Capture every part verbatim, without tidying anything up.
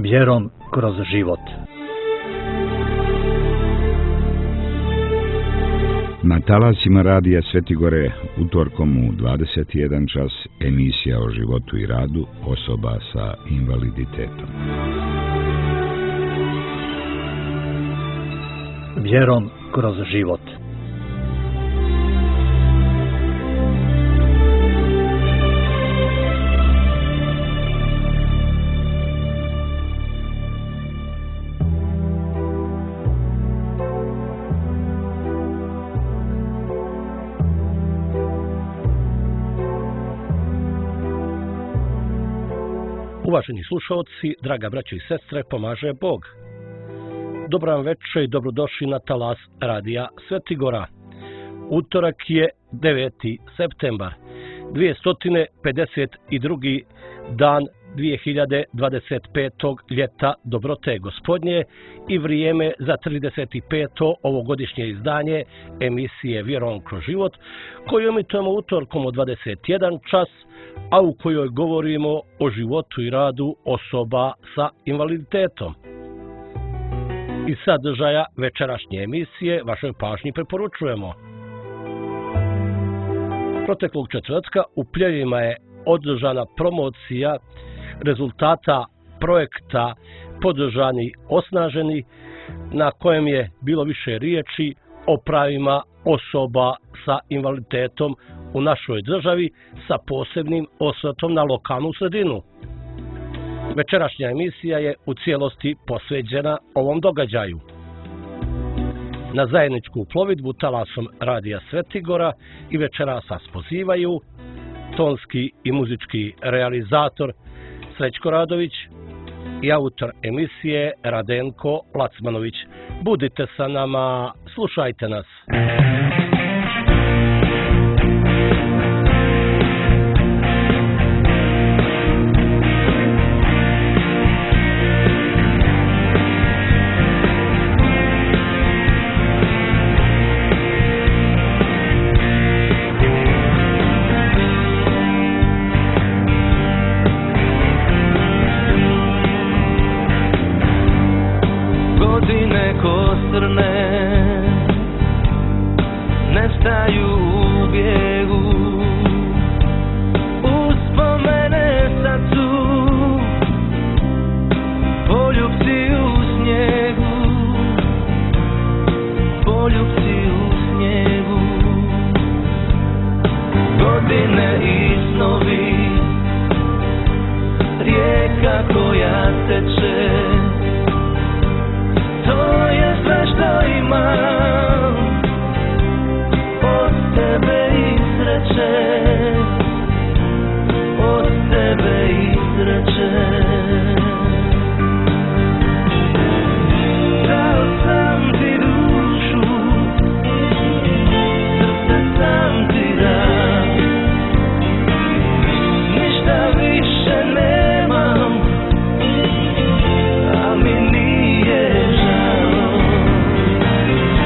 Vjerom kroz život. Na talasima radija Svetigore utorkom u dvadeset jedan čas emisija o životu i radu osoba sa invaliditetom. Vjerom kroz život. Uvaženi slušalci, draga braćo i sestre, pomaže Bog. Dobro vam večer i dobrodošli na talas radija Svetigora. Utorak je deveti septembar, dvjesto pedeset drugi dan dvije hiljade dvadeset petog ljeta dobrote Gospodnje i vrijeme za trideset peto ovogodišnje izdanje emisije Vjerom kroz život, koju emitujemo utorkom od dvadeset jedan čas, a u kojoj govorimo o životu i radu osoba sa invaliditetom. Iz sadržaja večerašnje emisije vašoj pažnji preporučujemo. Proteklog četvrtka u Pljevljima je održana promocija rezultata projekta Podržani osnaženi, na kojem je bilo više riječi o pravima osoba sa invaliditetom u našoj državi sa posebnim osvrtom na lokalnu sredinu. Večerašnja emisija je u cijelosti posvećena ovom događaju. Na zajedničku plovidbu talasom radija Svetigora i večeras vas pozivaju tonski i muzički realizator Srećko Radović i autor emisije Radenko Lacmanović. Budite sa nama, slušajte nas. Thank you.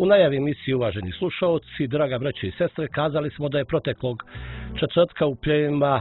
U najavi emisije uvaženi slušaoci, draga braće i sestre, kazali smo da je proteklog četvrtka u Pljevljima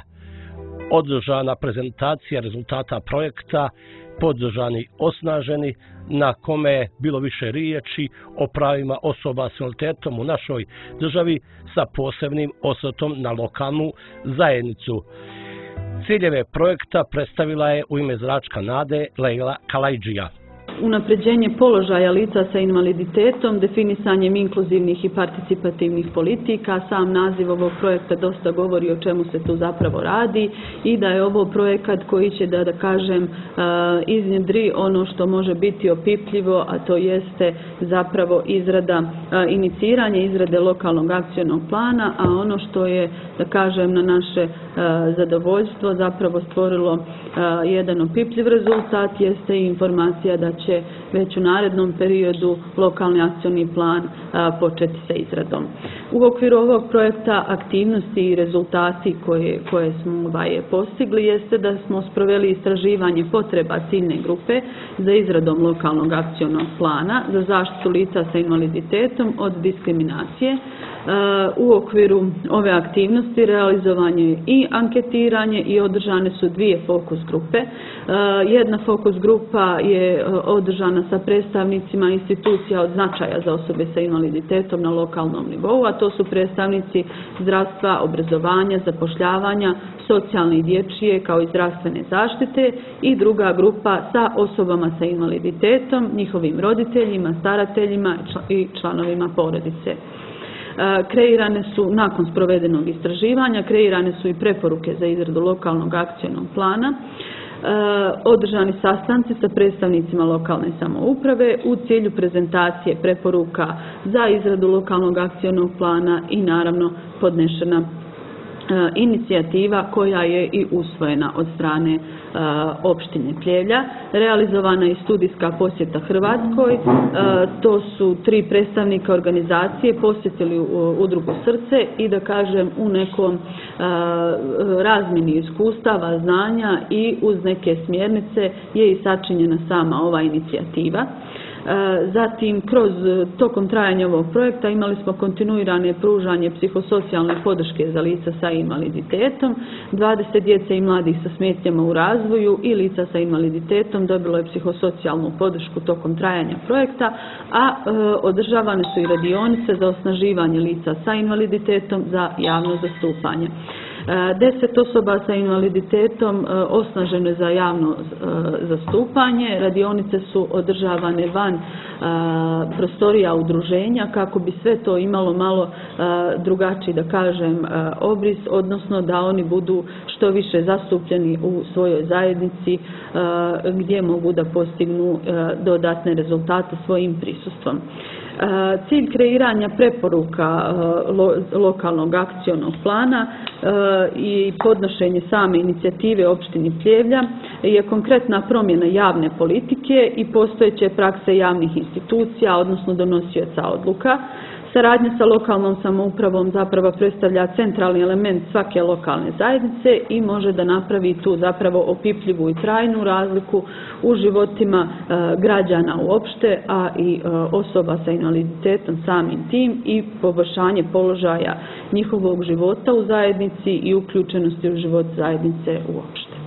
održana prezentacija rezultata projekta Podržani osnaženi, na kome je bilo više riječi o pravima osoba s invaliditetom u našoj državi sa posebnim osvrtom na lokalnu zajednicu. Ciljeve projekta predstavila je u ime Zračka nade Lejla Kalajđija. Unapređenje položaja lica sa invaliditetom, definisanjem inkluzivnih i participativnih politika. Sam naziv ovog projekta dosta govori o čemu se tu zapravo radi i da je ovo projekat koji će, da, da kažem, iznjedri ono što može biti opipljivo, a to jeste zapravo izrada, iniciranje izrade lokalnog akcionog plana, a ono što je, da kažem, na naše zadovoljstvo zapravo stvorilo jedan opipljiv rezultat jeste i informacija da će već u narednom periodu lokalni akcioni plan početi sa izradom. U okviru ovog projekta aktivnosti i rezultati koje, koje smo ovaj, postigli jeste da smo sproveli istraživanje potreba ciljne grupe za izradom lokalnog akcionog plana za zaštitu lica sa invaliditetom od diskriminacije. U okviru ove aktivnosti realizovanje je i anketiranje i održane su dvije fokus grupe. Jedna fokus grupa je održana sa predstavnicima institucija od značaja za osobe sa invaliditetom na lokalnom nivou, a to su predstavnici zdravstva, obrazovanja, zapošljavanja, socijalne i dječje kao i zdravstvene zaštite, i druga grupa sa osobama sa invaliditetom, njihovim roditeljima, starateljima i članovima porodice. Kreirane su, nakon sprovedenog istraživanja, kreirane su i preporuke za izradu lokalnog akcionog plana, održani sastanci sa predstavnicima lokalne samouprave u cilju prezentacije preporuka za izradu lokalnog akcionog plana i naravno podnešena inicijativa koja je i usvojena od strane opštine Pljevlja. Realizovana je studijska posjeta Hrvatskoj. To su tri predstavnika organizacije posjetili udrugu Srce i, da kažem, u nekom razmjeni iskustava, znanja i uz neke smjernice je i sačinjena sama ova inicijativa. Zatim, kroz tokom trajanja ovog projekta imali smo kontinuirane pružanje psihosocijalne podrške za lica sa invaliditetom. dvadeset djece i mladih sa smetnjama u razvoju i lica sa invaliditetom dobilo je psihosocijalnu podršku tokom trajanja projekta, a e, održavane su i radionice za osnaživanje lica sa invaliditetom za javno zastupanje. Deset osoba sa invaliditetom osnaženo je za javno zastupanje. Radionice su održavane van prostorija udruženja kako bi sve to imalo malo drugačiji, da kažem, obris, odnosno da oni budu što više zastupljeni u svojoj zajednici gdje mogu da postignu dodatne rezultate svojim prisustvom. Cilj kreiranja preporuka lokalnog akcionog plana i podnošenje same inicijative opštini Pljevlja je konkretna promjena javne politike i postojeće prakse javnih institucija, odnosno donosioca odluka. Saradnja sa lokalnom samoupravom zapravo predstavlja centralni element svake lokalne zajednice i može da napravi tu zapravo opipljivu i trajnu razliku u životima e, građana uopšte, a i e, osoba sa invaliditetom samim tim, i poboljšanje položaja njihovog života u zajednici i uključenosti u život zajednice uopšte.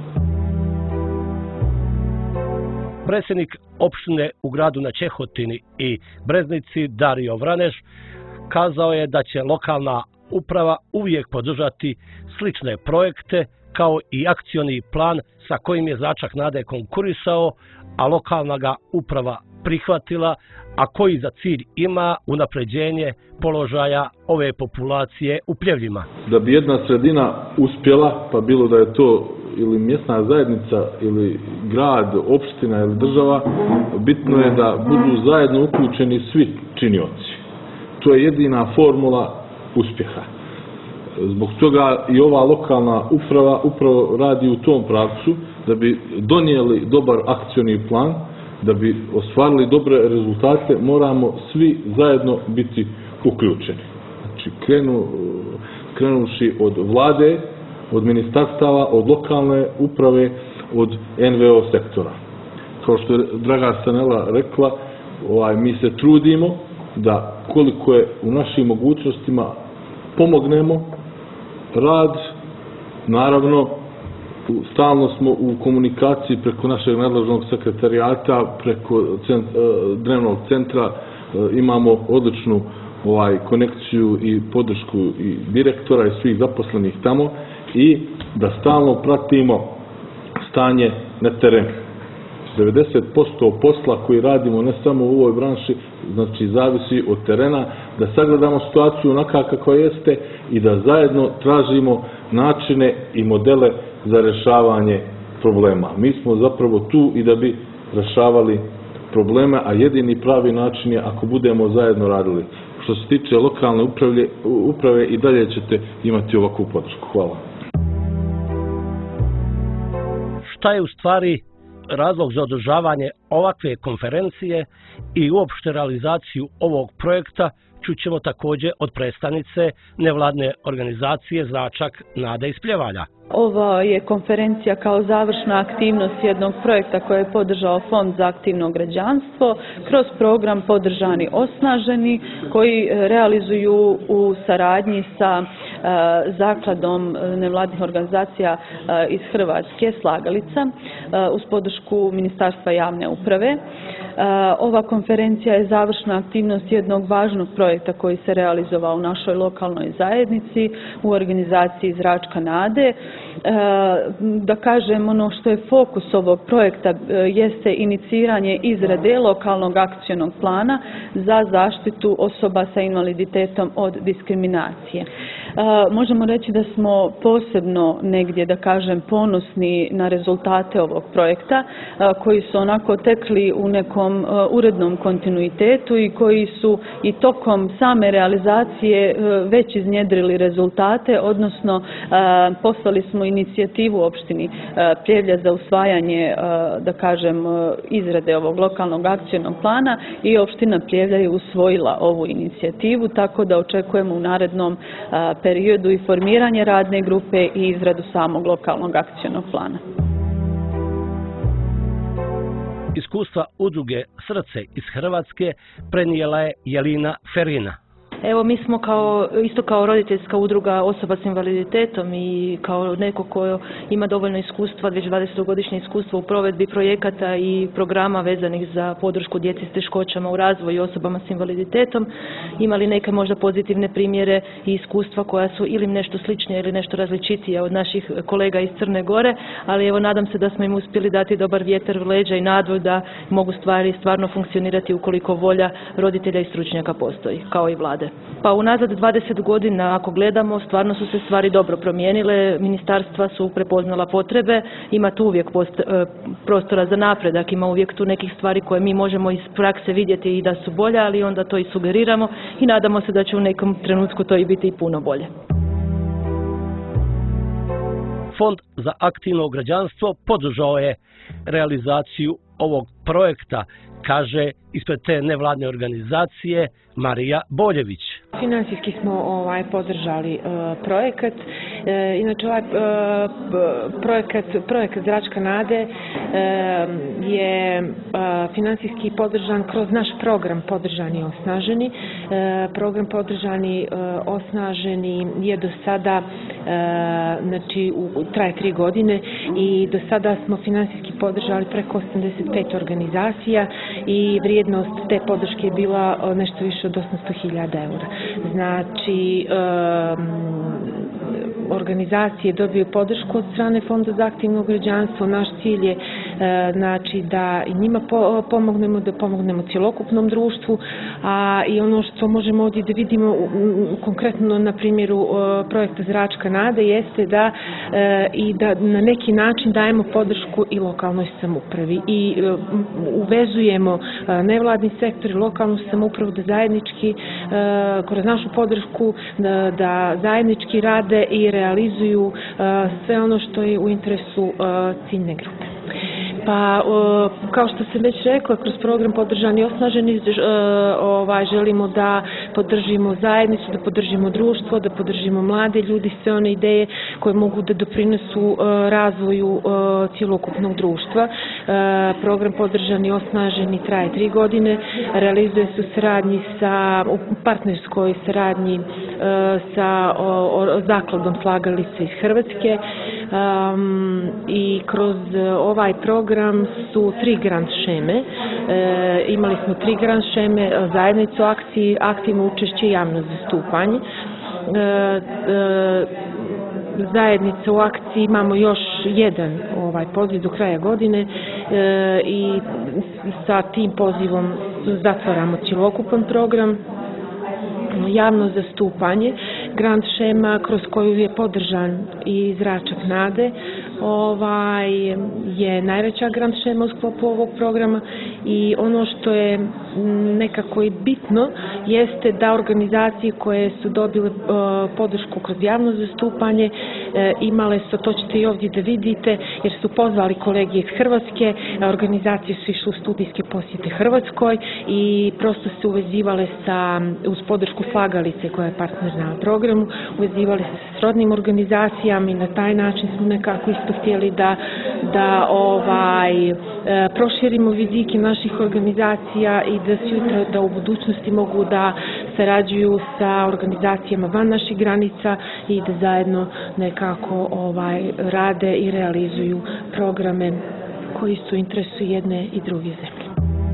Predsjednik opštine u gradu na Čehotini i Breznici Dario Vraneš kazao je da će lokalna uprava uvijek podržati slične projekte kao i akcioni plan sa kojim je Zračak nade konkurisao, a lokalna ga uprava prihvatila, a koji za cilj ima unapređenje položaja ove populacije u Pljevljima. Da bi jedna sredina uspjela, pa bilo da je to ili mjesna zajednica ili grad, opština ili država, bitno je da budu zajedno uključeni svi činioci. To je jedina formula uspjeha. Zbog toga i ova lokalna uprava upravo radi u tom pravcu, da bi donijeli dobar akcioni plan, da bi ostvarili dobre rezultate, moramo svi zajedno biti uključeni. Znači, krenu, krenuši od vlade, od ministarstava, od lokalne uprave, od en ve o sektora. Kao što je draga Stanela rekla, ovaj, mi se trudimo da koliko je u našim mogućnostima pomognemo rad. Naravno, stalno smo u komunikaciji preko našeg nadležnog sekretarijata, preko cent, dnevnog centra, imamo odličnu ovaj, konekciju i podršku i direktora i svih zaposlenih tamo i da stalno pratimo stanje na terenu. devedeset posto posla koji radimo ne samo u ovoj branši, znači zavisi od terena, da sagledamo situaciju onaka kakva jeste i da zajedno tražimo načine i modele za rešavanje problema. Mi smo zapravo tu i da bi rešavali probleme, a jedini pravi način je ako budemo zajedno radili. Što se tiče lokalne uprave, uprave i dalje ćete imati ovakvu podršku. Hvala. Šta je u stvari razlog za održavanje ovakve konferencije i uopšte realizaciju ovog projekta čućemo također od predstavnice nevladne organizacije Zračak nade iz Pljevalja. Ova je konferencija kao završna aktivnost jednog projekta koje je podržao Fond za aktivno građanstvo kroz program Podržani osnaženi koji realizuju u saradnji sa zakladom nevladnih organizacija iz Hrvatske Slagalica uz podršku Ministarstva javne uprave. Ova konferencija je završna aktivnost jednog važnog projekta koji se realizovao u našoj lokalnoj zajednici u organizaciji Zračka nade. Da kažem, ono što je fokus ovog projekta jeste iniciranje izrade lokalnog akcionog plana za zaštitu osoba sa invaliditetom od diskriminacije. Možemo reći da smo posebno negdje, da kažem, ponosni na rezultate ovog projekta koji su onako tekli u nekom urednom kontinuitetu i koji su i tokom same realizacije već iznjedrili rezultate, odnosno poslali smo inicijativu opštini Pljevlja za usvajanje, da kažem, izrade ovog lokalnog akcionog plana i opština Pljevlja je usvojila ovu inicijativu, tako da očekujemo u narednom periodu i formiranje radne grupe i izradu samog lokalnog akcionog plana. Iskustva udruge Srce iz Hrvatske prenijela je Jelina Ferina. Evo, mi smo kao, isto kao roditeljska udruga osoba s invaliditetom i kao neko ko ima dovoljno iskustva, već dvadesetogodišnje iskustvo u provedbi projekata i programa vezanih za podršku djeci s teškoćama u razvoju i osobama s invaliditetom, imali neke možda pozitivne primjere i iskustva koja su ili nešto sličnije ili nešto različitije od naših kolega iz Crne Gore, ali evo, nadam se da smo im uspjeli dati dobar vjetar u leđa i nadu da mogu stvari stvarno funkcionirati ukoliko volja roditelja i stručnjaka postoji, kao i vlade. Pa unazad dvadeset godina, ako gledamo, stvarno su se stvari dobro promijenile, ministarstva su prepoznala potrebe, ima tu uvijek post, prostora za napredak, ima uvijek tu nekih stvari koje mi možemo iz prakse vidjeti i da su bolje, ali onda to i sugeriramo i nadamo se da će u nekom trenutku to i biti i puno bolje. Fond za aktivno građanstvo podržao je realizaciju ovog projekta, kaže ispred te nevladne organizacije Marija Boljević. Finansijski smo ovaj, podržali e, projekat. E, inače, ovaj e, projekat, projekat Zračka nade e, je e, finansijski podržan kroz naš program Podržani osnaženi. E, program Podržani e, osnaženi je do sada, e, znači, u, traje tri godine i do sada smo finansijski podržali preko osamdeset pet organizacija i vrijednost te podrške je bila nešto više od osamsto hiljada eura. Znači, organizacije dobiju podršku od strane Fonda za aktivno građanstvo. Naš cilj je znači da i njima pomognemo, da pomognemo cjelokupnom društvu, a i ono što možemo ovdje da vidimo konkretno na primjeru projekta Zračka nade jeste da i da na neki način dajemo podršku i lokalnoj samoupravi i uvezujemo nevladni sektor i lokalnu samoupravu da zajednički kroz našu podršku da, da zajednički rade i realizuju sve ono što je u interesu ciljne grupe. Pa, kao što sam već rekla, kroz program Podržani i osnaženi ovaj, želimo da podržimo zajednicu, da podržimo društvo, da podržimo mlade ljudi, sve one ideje koje mogu da doprinesu razvoju cjelokupnog društva. Program Podržani i osnaženi traje tri godine, realizuje se u saradnji sa, u partnerskoj saradnji sa zakladom Slagalice iz Hrvatske i kroz ovaj program su tri grant šeme. E, imali smo tri grant šeme, zajednicu akciji, aktivno učešće i javno zastupanje. E, e, zajednica u akciji imamo još jedan ovaj poziv do kraja godine e, i sa tim pozivom zatvaramo cjelokupan program. Javno zastupanje, grant šema kroz koju je podržan i Zračak nade, ovaj, je najveća grant šema u sklopu ovog programa i ono što je nekako i bitno jeste da organizacije koje su dobile uh, podršku kroz javno zastupanje uh, imale su, to ćete i ovdje da vidite, jer su pozvali kolege iz Hrvatske, organizacije su išle u studijske posjete Hrvatskoj i prosto se uvezivale sa, uz podršku Slagalice koja je partner na programu, uvezivali se sa srodnim organizacijama i na taj način smo nekako isto htjeli da, da ovaj, proširimo vizike naših organizacija i da sutra, da u budućnosti mogu da sarađuju sa organizacijama van naših granica i da zajedno nekako ovaj, rade i realizuju programe koji su u interesu jedne i druge zemlje.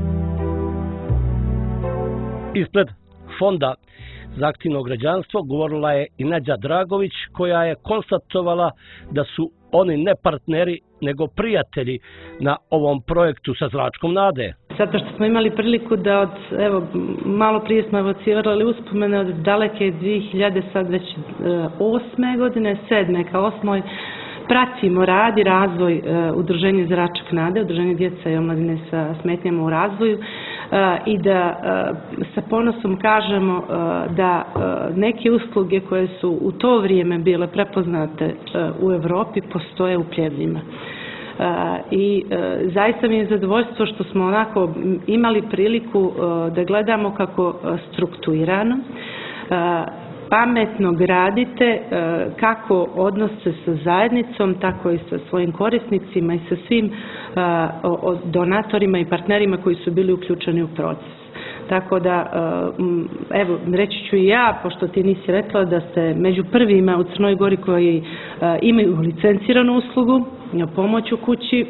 Ispred Fonda za aktivno građanstvo govorila je i Nađa Dragović, koja je konstatovala da su oni ne partneri nego prijatelji na ovom projektu sa Zračkom nade. Zato što smo imali priliku da od, evo, malo prije smo evocirali uspomene od daleke dvije hiljade sad već osme godine, sedme ka osmoj, pratimo rad i razvoj uh, udruženja Zračak nade, udruženje djece i omladine sa smetnjama u razvoju uh, i da uh, sa ponosom kažemo uh, da uh, neke usluge koje su u to vrijeme bile prepoznate uh, u Europi postoje u Pljevljima. Uh, i uh, zaista mi je zadovoljstvo što smo onako imali priliku uh, da gledamo kako uh, strukturirano uh, pametno gradite kako odnose sa zajednicom, tako i sa svojim korisnicima i sa svim donatorima i partnerima koji su bili uključeni u proces. Tako da, evo, reći ću i ja, pošto ti nisi rekla da ste među prvima u Crnoj Gori koji imaju licenciranu uslugu, pomoć u kući,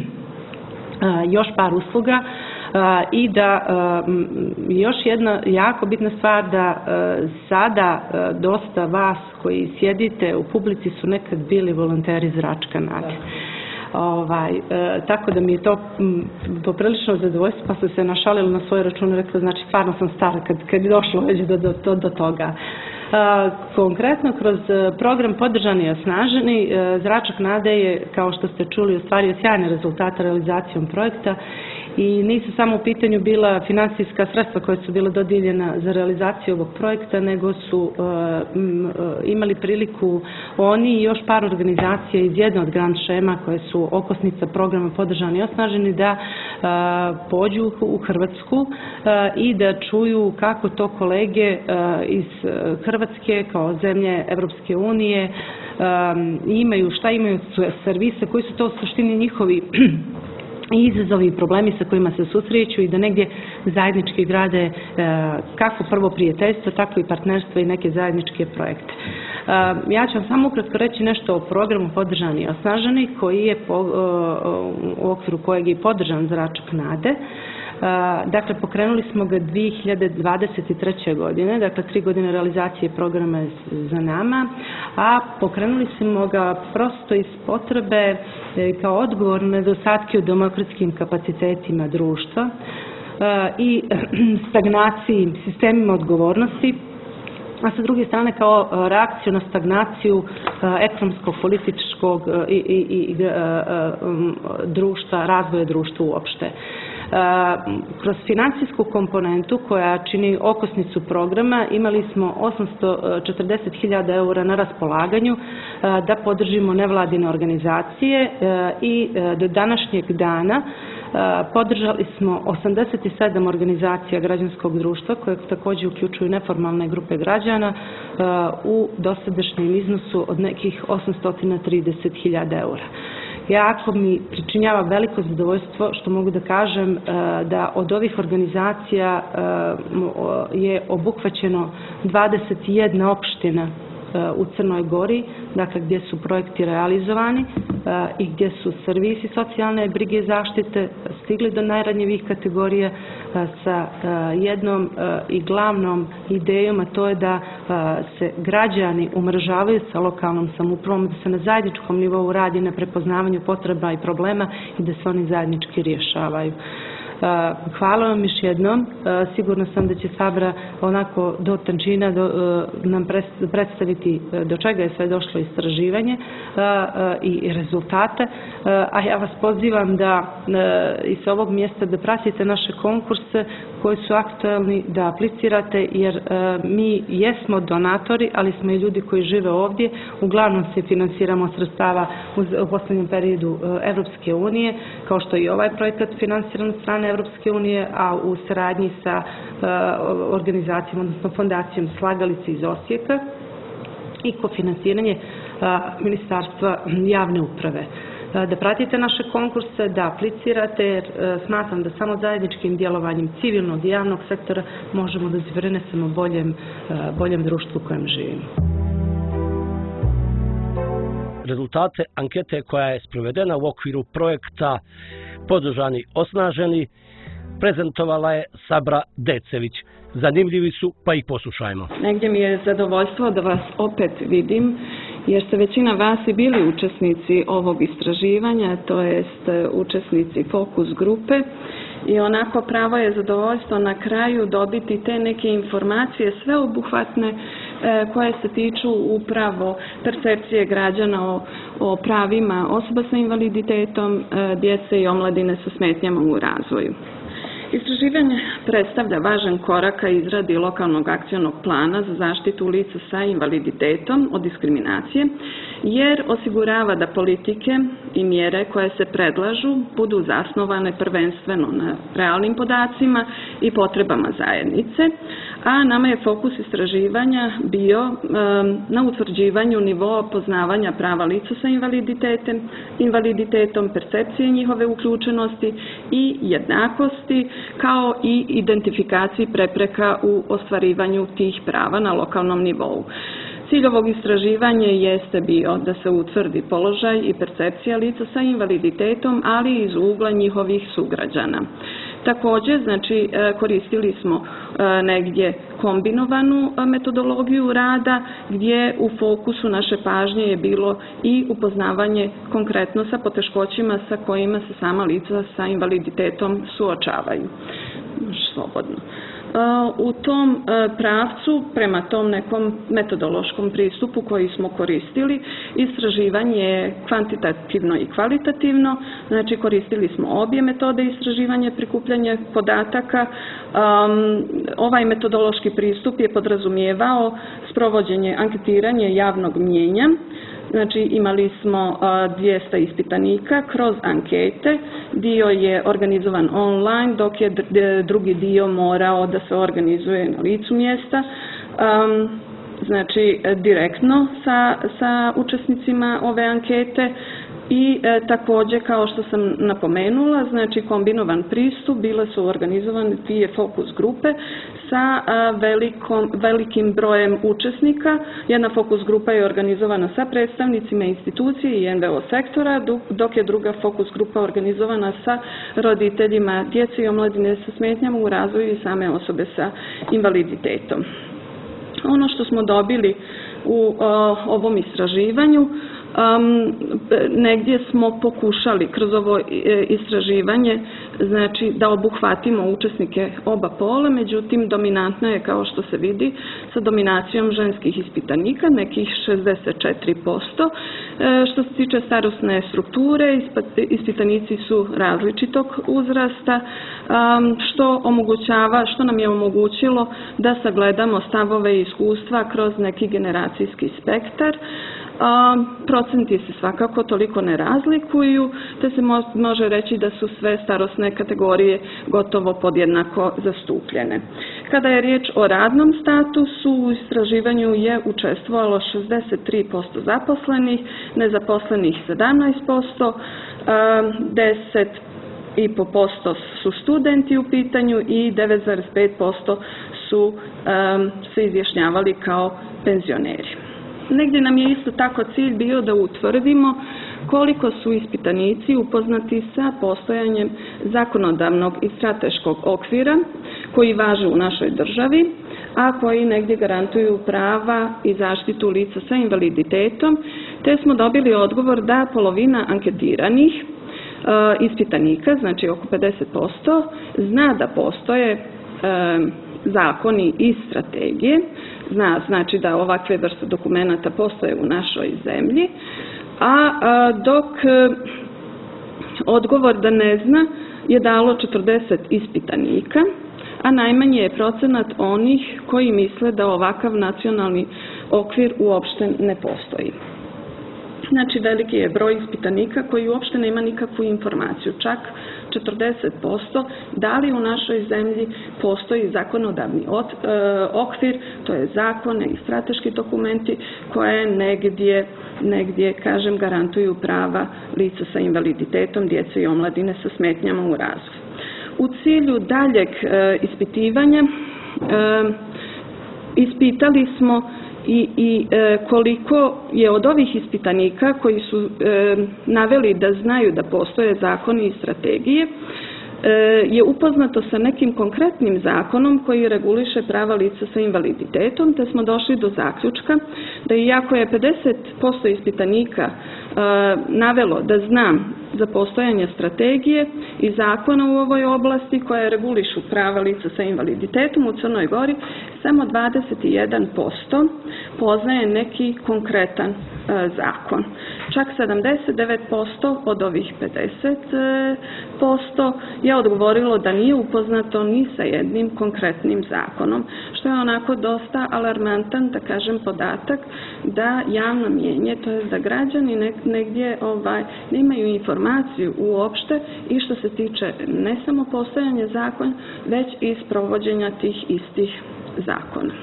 još par usluga, Uh, i da uh, još jedna jako bitna stvar da uh, sada uh, dosta vas koji sjedite u publici su nekad bili volonteri Zračka nade. Ovaj, uh, tako da mi je to m, poprilično zadovoljstvo, pa sam se našalila na svoj račun i rekla, znači stvarno sam stara kad, kad je došlo već do, do, do, do toga. Uh, konkretno kroz program Podržani i osnaženi, uh, Zračak nade je, kao što ste čuli, ostvario sjajne rezultate realizacijom projekta i nisu samo u pitanju bila financijska sredstva koja su bila dodijeljena za realizaciju ovog projekta, nego su uh, m, uh, imali priliku oni i još par organizacija iz jedne od grant šema koje su okosnica programa Podržani i osnaženi da uh, pođu u Hrvatsku uh, i da čuju kako to kolege uh, iz Hrvatske kao zemlje Evropske unije um, imaju, šta imaju servise, koji su to u suštini njihovi i izazovi i problemi sa kojima se susreću i da negdje zajednički grade e, kako prvo prijateljstvo, tako i partnerstvo i neke zajedničke projekte. E, ja ću vam samo ukratko reći nešto o programu Podržani i osnaženi koji je po, e, u okviru kojeg je podržan Zračak nade. Dakle, pokrenuli smo ga dvije hiljade dvadeset treće. godine, dakle tri godine realizacije programa je za nama, a pokrenuli smo ga prosto iz potrebe kao odgovor na nedostatke u demokratskim kapacitetima društva i stagnaciji sistemima odgovornosti, a sa druge strane kao reakciju na stagnaciju ekonomskog, političkog i, i, i društva, razvoja društva uopšte. Kroz financijsku komponentu koja čini okosnicu programa imali smo osamsto četrdeset hiljada eura na raspolaganju da podržimo nevladine organizacije i do današnjeg dana podržali smo osamdeset sedam organizacija građanskog društva koje također uključuju neformalne grupe građana u dosadašnjem iznosu od nekih osamsto trideset hiljada eura. Jako mi pričinjava veliko zadovoljstvo što mogu da kažem da od ovih organizacija je obuhvaćeno dvadeset jedna opština u Crnoj Gori, dakle gdje su projekti realizovani i gdje su servisi socijalne brige i zaštite stigli do najranjivijih kategorija sa jednom i glavnom idejom, a to je da se građani umrežavaju sa lokalnom samoupravom, da se na zajedničkom nivou radi na prepoznavanju potreba i problema i da se oni zajednički rješavaju. Hvala vam još jednom. Sigurno sam da će Sabra onako do tančina nam predstaviti do čega je sve došlo istraživanje i rezultate. A ja vas pozivam da i sa ovog mjesta da pratite naše konkurse koji su aktualni, da aplicirate jer mi jesmo donatori, ali smo i ljudi koji žive ovdje. Uglavnom se finansiramo sredstava u posljednjem periodu Evropske unije, kao što je i ovaj projekat finansiran od strane Evropske unije, a u saradnji sa organizacijom, odnosno fondacijom Slagalice iz Osijeka i kofinansiranje Ministarstva javne uprave. Da pratite naše konkurse, da aplicirate, jer smatram da samo zajedničkim djelovanjem civilnog i javnog sektora možemo da doprinesemo boljem, boljem društvu u kojem živimo. Rezultate ankete koja je sprovedena u okviru projekta Podržani osnaženi prezentovala je Sabra Decević. Zanimljivi su, pa ih poslušajmo. Negdje mi je zadovoljstvo da vas opet vidim, jer ste većina vas i bili učesnici ovog istraživanja, to jest učesnici fokus grupe. I onako pravo je zadovoljstvo na kraju dobiti te neke informacije sveobuhvatne koje se tiču upravo percepcije građana o, o pravima osoba sa invaliditetom, djece i omladine sa smetnjama u razvoju. Istraživanje predstavlja važan korak ka izradi lokalnog akcionog plana za zaštitu lica sa invaliditetom od diskriminacije, jer osigurava da politike i mjere koje se predlažu budu zasnovane prvenstveno na realnim podacima i potrebama zajednice, a nama je fokus istraživanja bio um, na utvrđivanju nivoa poznavanja prava lica sa invaliditetom, invaliditetom, percepcije njihove uključenosti i jednakosti, kao i identifikaciji prepreka u ostvarivanju tih prava na lokalnom nivou. Cilj ovog istraživanja jeste bio da se utvrdi položaj i percepcija lica sa invaliditetom, ali i iz ugla njihovih sugrađana. Također, znači, koristili smo negdje kombinovanu metodologiju rada, gdje u fokusu naše pažnje je bilo i upoznavanje konkretno sa poteškoćima sa kojima se sama lica sa invaliditetom suočavaju. Slobodno. U tom pravcu, prema tom nekom metodološkom pristupu koji smo koristili, istraživanje je kvantitativno i kvalitativno, znači koristili smo obje metode istraživanja i prikupljanja podataka. Um, ovaj metodološki pristup je podrazumijevao sprovođenje anketiranje javnog mnijenja. Znači, imali smo dvjesto ispitanika kroz ankete, dio je organizovan online, dok je drugi dio morao da se organizuje na licu mjesta, um, znači direktno sa, sa učesnicima ove ankete. I e, također, kao što sam napomenula, znači kombinovan pristup, bile su organizovane dvije fokus grupe sa a, velikom, velikim brojem učesnika. Jedna fokus grupa je organizovana sa predstavnicima institucije i en ve o sektora, dok je druga fokus grupa organizovana sa roditeljima djece i omladine sa smetnjama u razvoju i same osobe sa invaliditetom. Ono što smo dobili u a, ovom istraživanju, Um, negdje smo pokušali kroz ovo istraživanje znači da obuhvatimo učesnike oba pola, međutim dominantno je, kao što se vidi, sa dominacijom ženskih ispitanika, nekih šezdeset četiri posto. Što se tiče starosne strukture, ispitanici su različitog uzrasta, što omogućava, što nam je omogućilo da sagledamo stavove i iskustva kroz neki generacijski spektar. Procenti se svakako toliko ne razlikuju, te se može reći da su sve starosne kategorije gotovo podjednako zastupljene. Kada je riječ o radnom statusu, u istraživanju je učestvovalo šezdeset tri posto zaposlenih, nezaposlenih sedamnaest posto, deset i po posto su studenti u pitanju i devet zarez pet posto su se izjašnjavali kao penzioneri. Negdje nam je isto tako cilj bio da utvrdimo koliko su ispitanici upoznati sa postojanjem zakonodavnog i strateškog okvira koji važe u našoj državi, a koji negdje garantuju prava i zaštitu lica sa invaliditetom, te smo dobili odgovor da polovina anketiranih ispitanika, znači oko pedeset posto, zna da postoje zakoni i strategije, zna znači da ovakve vrste dokumenata postoje u našoj zemlji, a dok odgovor da ne zna je dalo četrdeset ispitanika, a najmanji je procenat onih koji misle da ovakav nacionalni okvir uopšte ne postoji. Znači, veliki je broj ispitanika koji uopšte nema nikakvu informaciju, čak četrdeset posto, da li u našoj zemlji postoji zakonodavni okvir, to je zakone i strateški dokumenti koje negdje, negdje, kažem, garantuju prava lica sa invaliditetom, djece i omladine sa smetnjama u razvoju. U cilju daljeg ispitivanja ispitali smo i, i e, koliko je od ovih ispitanika koji su e, naveli da znaju da postoje zakoni i strategije, e, je upoznato sa nekim konkretnim zakonom koji reguliše prava lica sa invaliditetom, te smo došli do zaključka da iako je pedeset posto ispitanika e, navelo da zna za postojanje strategije i zakona u ovoj oblasti koje regulišu prava lica sa invaliditetom u Crnoj Gori, samo dvadeset jedan posto poznaje neki konkretan e, zakon. Čak sedamdeset devet posto od ovih pedeset posto je odgovorilo da nije upoznato ni sa jednim konkretnim zakonom, što je onako dosta alarmantan, da kažem, podatak da javno mnijenje, to je da građani negdje ovaj, nemaju informaciju uopšte i što se tiče ne samo postojanja zakona, već i sprovođenja tih istih zakona.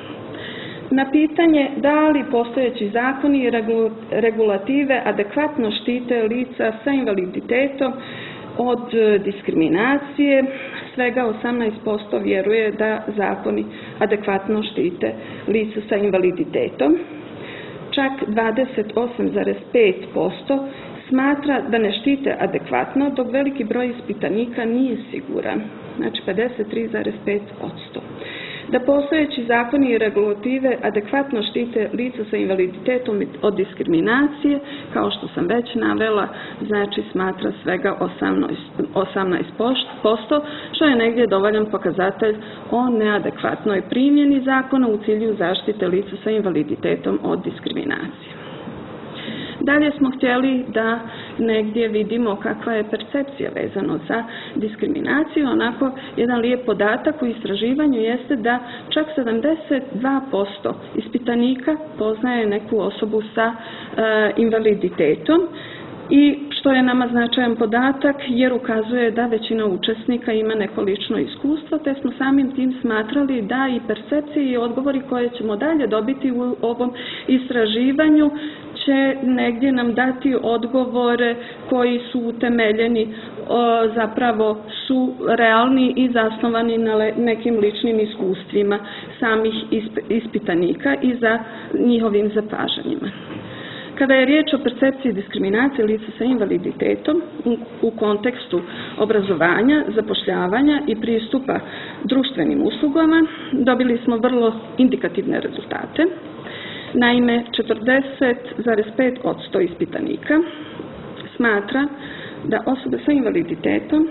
Na pitanje da li postojeći zakoni i regulative adekvatno štite lica sa invaliditetom od diskriminacije, svega osamnaest posto vjeruje da zakoni adekvatno štite lica sa invaliditetom. Čak dvadeset osam zarez pet posto smatra da ne štite adekvatno, dok veliki broj ispitanika nije siguran, znači pedeset tri zarez pet posto. Da postojeći zakoni i regulative adekvatno štite lica sa invaliditetom od diskriminacije, kao što sam već navela, znači smatra svega osamnaest posto, što je negdje dovoljan pokazatelj o neadekvatnoj primjeni zakona u cilju zaštite lica sa invaliditetom od diskriminacije. Dalje smo htjeli da negdje vidimo kakva je percepcija vezano za diskriminaciju. Onako, jedan lijep podatak u istraživanju jeste da čak sedamdeset dva posto ispitanika poznaje neku osobu sa e, invaliditetom, i što je nama značajan podatak jer ukazuje da većina učesnika ima neko lično iskustvo, te smo samim tim smatrali da i percepcije i odgovori koje ćemo dalje dobiti u ovom istraživanju će negdje nam dati odgovore koji su utemeljeni, zapravo su realni i zasnovani na nekim ličnim iskustvima samih ispitanika i za njihovim zapažanjima. Kada je riječ o percepciji diskriminacije lica sa invaliditetom u kontekstu obrazovanja, zapošljavanja i pristupa društvenim uslugama, dobili smo vrlo indikativne rezultate. Naime, četrdeset zarez pet posto ispitanika smatra da osobe sa invaliditetom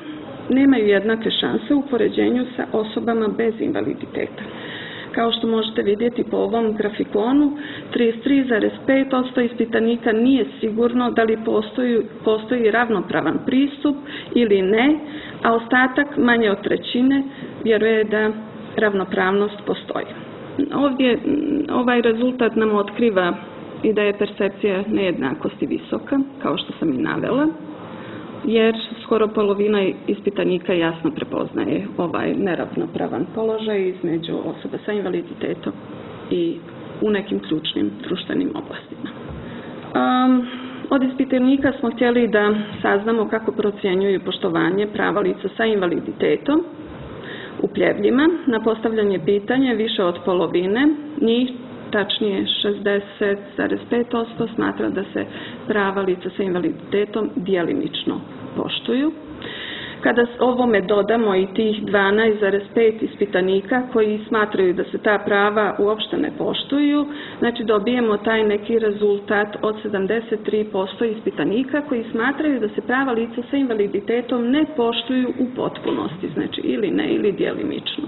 nemaju jednake šanse u poređenju sa osobama bez invaliditeta. Kao što možete vidjeti po ovom grafikonu, trideset tri zarez pet posto ispitanika nije sigurno da li postoji, postoji ravnopravan pristup ili ne, a ostatak, manje od trećine, vjeruje da ravnopravnost postoji. Ovdje ovaj rezultat nam otkriva i da je percepcija nejednakosti visoka, kao što sam i navela, jer skoro polovina ispitanika jasno prepoznaje ovaj neravnopravan položaj između osoba sa invaliditetom i u nekim ključnim društvenim oblastima. Um, od ispitanika smo htjeli da saznamo kako procjenjuju poštovanje prava lica sa invaliditetom u pljevljima. Na postavljanje pitanja više od polovine njih, tačnije šezdeset zarez pet posto, smatra da se prava lica sa invaliditetom djelimično poštuju. Kada ovome dodamo i tih dvanaest zarez pet ispitanika koji smatraju da se ta prava uopšte ne poštuju, znači dobijemo taj neki rezultat od sedamdeset tri posto ispitanika koji smatraju da se prava lica sa invaliditetom ne poštuju u potpunosti, znači ili ne ili djelimično.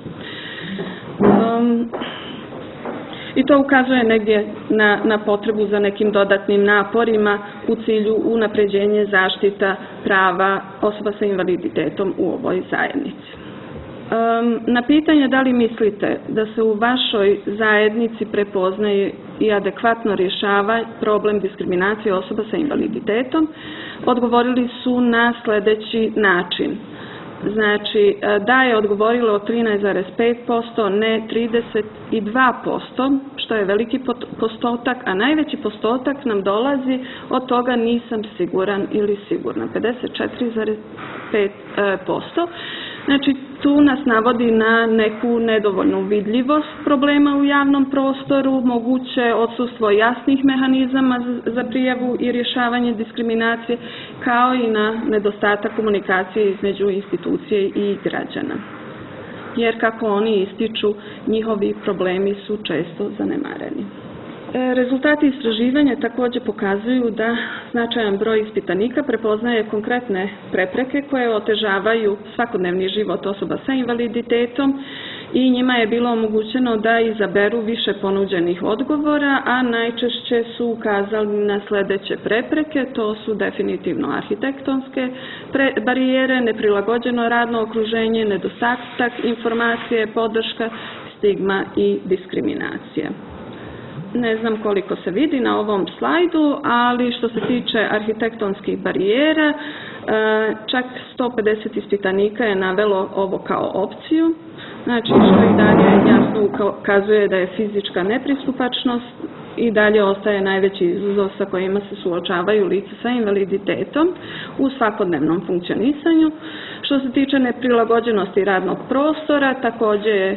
Um, I to ukazuje negdje na, na potrebu za nekim dodatnim naporima u cilju unapređenja zaštita prava osoba sa invaliditetom u ovoj zajednici. Um, na pitanje da li mislite da se u vašoj zajednici prepoznaje i adekvatno rješava problem diskriminacije osoba sa invaliditetom, odgovorili su na sljedeći način. Znači, da je odgovorilo trinaest zarez pet posto, ne trideset dva posto, što je veliki postotak, a najveći postotak nam dolazi od toga nisam siguran ili sigurna, pedeset četiri zarez pet posto. Znači, tu nas navodi na neku nedovoljnu vidljivost problema u javnom prostoru, moguće odsustvo jasnih mehanizama za prijavu i rješavanje diskriminacije, kao i na nedostatak komunikacije između institucije i građana. Jer, kako oni ističu, njihovi problemi su često zanemareni. Rezultati istraživanja također pokazuju da značajan broj ispitanika prepoznaje konkretne prepreke koje otežavaju svakodnevni život osoba sa invaliditetom i njima je bilo omogućeno da izaberu više ponuđenih odgovora, a najčešće su ukazali na sljedeće prepreke, to su definitivno arhitektonske barijere, neprilagođeno radno okruženje, nedostatak informacije, podrška, stigma i diskriminacija. Ne znam koliko se vidi na ovom slajdu, ali što se tiče arhitektonskih barijera, čak sto pedeset ispitanika je navelo ovo kao opciju, znači što i dalje jasno ukazuje da je fizička nepristupačnost i dalje ostaje najveći izazov sa kojima se suočavaju lica sa invaliditetom u svakodnevnom funkcionisanju. Što se tiče neprilagođenosti radnog prostora, također je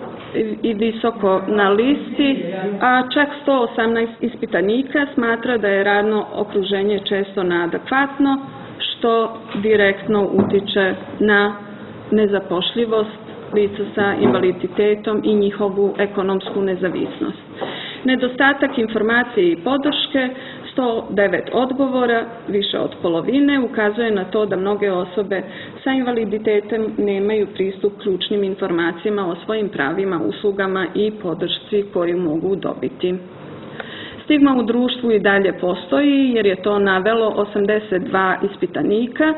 i visoko na listi, a čak sto osamnaest ispitanika smatra da je radno okruženje često neadekvatno, što direktno utiče na nezapošljivost lica sa invaliditetom i njihovu ekonomsku nezavisnost. Nedostatak informacije i podrške, sto devet odgovora, više od polovine, ukazuje na to da mnoge osobe sa invaliditetom nemaju pristup ključnim informacijama o svojim pravima, uslugama i podršci koju mogu dobiti. Stigma u društvu i dalje postoji jer je to navelo osamdeset dva ispitanika,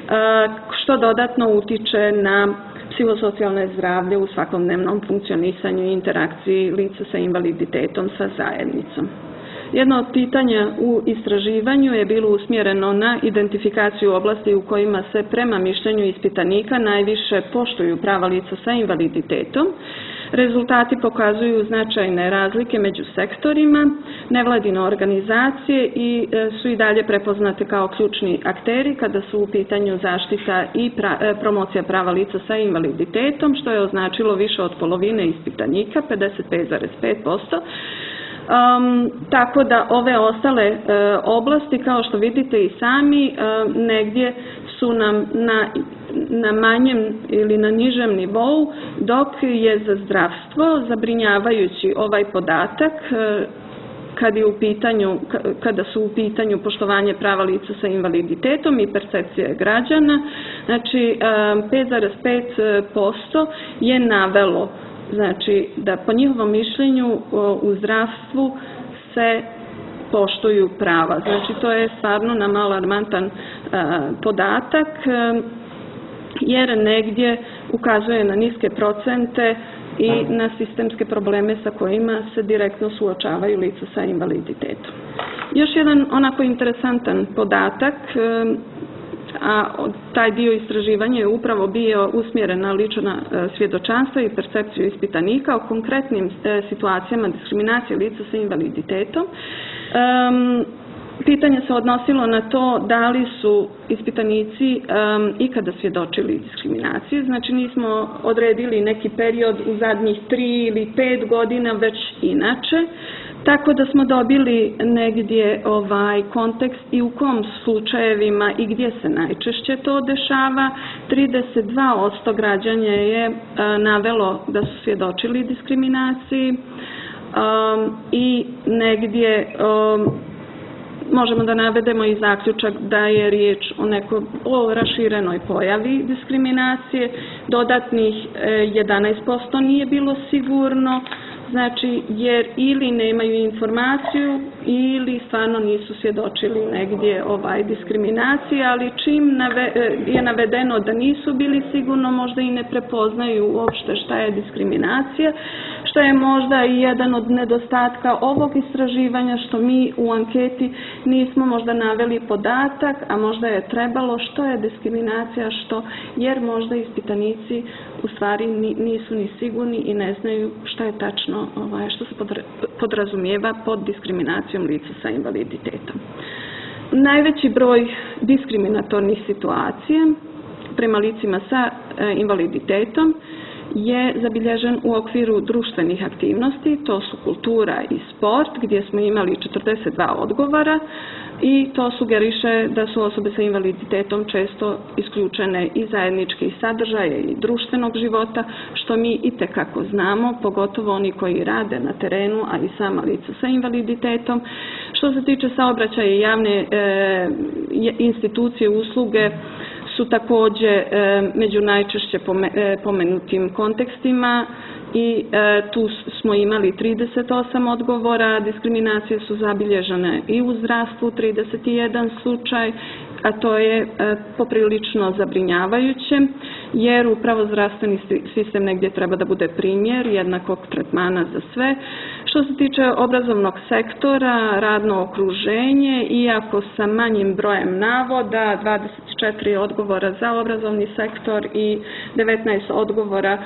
što dodatno utiče na psihosocijalne zdravlje u svakodnevnom funkcionisanju i interakciji lica sa invaliditetom sa zajednicom. Jedno od pitanja u istraživanju je bilo usmjereno na identifikaciju oblasti u kojima se prema mišljenju ispitanika najviše poštuju prava lica sa invaliditetom. Rezultati pokazuju značajne razlike među sektorima, nevladine organizacije i su i dalje prepoznate kao ključni akteri kada su u pitanju zaštita i pra, promocija prava lica sa invaliditetom, što je označilo više od polovine ispitanika, pedeset pet zarez pet posto. Um, tako da ove ostale uh, oblasti, kao što vidite i sami, uh, negdje su nam na, na manjem ili na nižem nivou, dok je za zdravstvo zabrinjavajući ovaj podatak uh, kad je u pitanju, kada su u pitanju poštovanje prava lica sa invaliditetom i percepcije građana. Znači, pet zarez pet posto je navelo, znači, da po njihovom mišljenju u zdravstvu se poštuju prava. Znači, to je stvarno nam alarmantan podatak, jer negdje ukazuje na niske procente i na sistemske probleme sa kojima se direktno suočavaju lica sa invaliditetom. Još jedan onako interesantan podatak, a taj dio istraživanja je upravo bio usmjeren na lična svjedočanstva i percepciju ispitanika o konkretnim situacijama diskriminacije lica sa invaliditetom. Pitanje se odnosilo na to da li su ispitanici um, ikada svjedočili diskriminaciji. Znači, nismo odredili neki period u zadnjih tri ili pet godina, već inače. Tako da smo dobili negdje ovaj kontekst i u kom slučajevima i gdje se najčešće to dešava. trideset dva posto građana je uh, navelo da su svjedočili diskriminaciji um, i negdje um, možemo da navedemo i zaključak da je riječ o nekoj o raširenoj pojavi diskriminacije. Dodatnih jedanaest posto nije bilo sigurno, znači, jer ili nemaju informaciju ili stvarno nisu svjedočili negdje ovaj diskriminacije, ali čim nave, je navedeno da nisu bili sigurno, možda i ne prepoznaju uopšte šta je diskriminacija, što je možda i jedan od nedostatka ovog istraživanja, što mi u anketi nismo možda naveli podatak, a možda je trebalo što je diskriminacija, što, jer možda ispitanici u stvari nisu ni sigurni i ne znaju šta je tačno, ovaj, što se podrazumijeva pod diskriminacijom lica sa invaliditetom. Najveći broj diskriminatornih situacija prema licima sa invaliditetom je zabilježen u okviru društvenih aktivnosti, to su kultura i sport, gdje smo imali četrdeset dva odgovora i to sugeriše da su osobe sa invaliditetom često isključene iz zajedničkih sadržaja i društvenog života, što mi itekako znamo, pogotovo oni koji rade na terenu, a i sama lica sa invaliditetom. Što se tiče saobraćaja i javne e, institucije, usluge, su također e, među najčešće pome, e, pomenutim kontekstima i e, tu smo imali trideset osam odgovora. Diskriminacije su zabilježene i u zdravstvu, trideset jedan slučaj, a to je e, poprilično zabrinjavajuće, jer upravo zdravstveni sistem negdje treba da bude primjer jednakog tretmana za sve. Što se tiče obrazovnog sektora, radno okruženje, iako sa manjim brojem navoda, dvadeset četiri odgovora za obrazovni sektor i devetnaest odgovora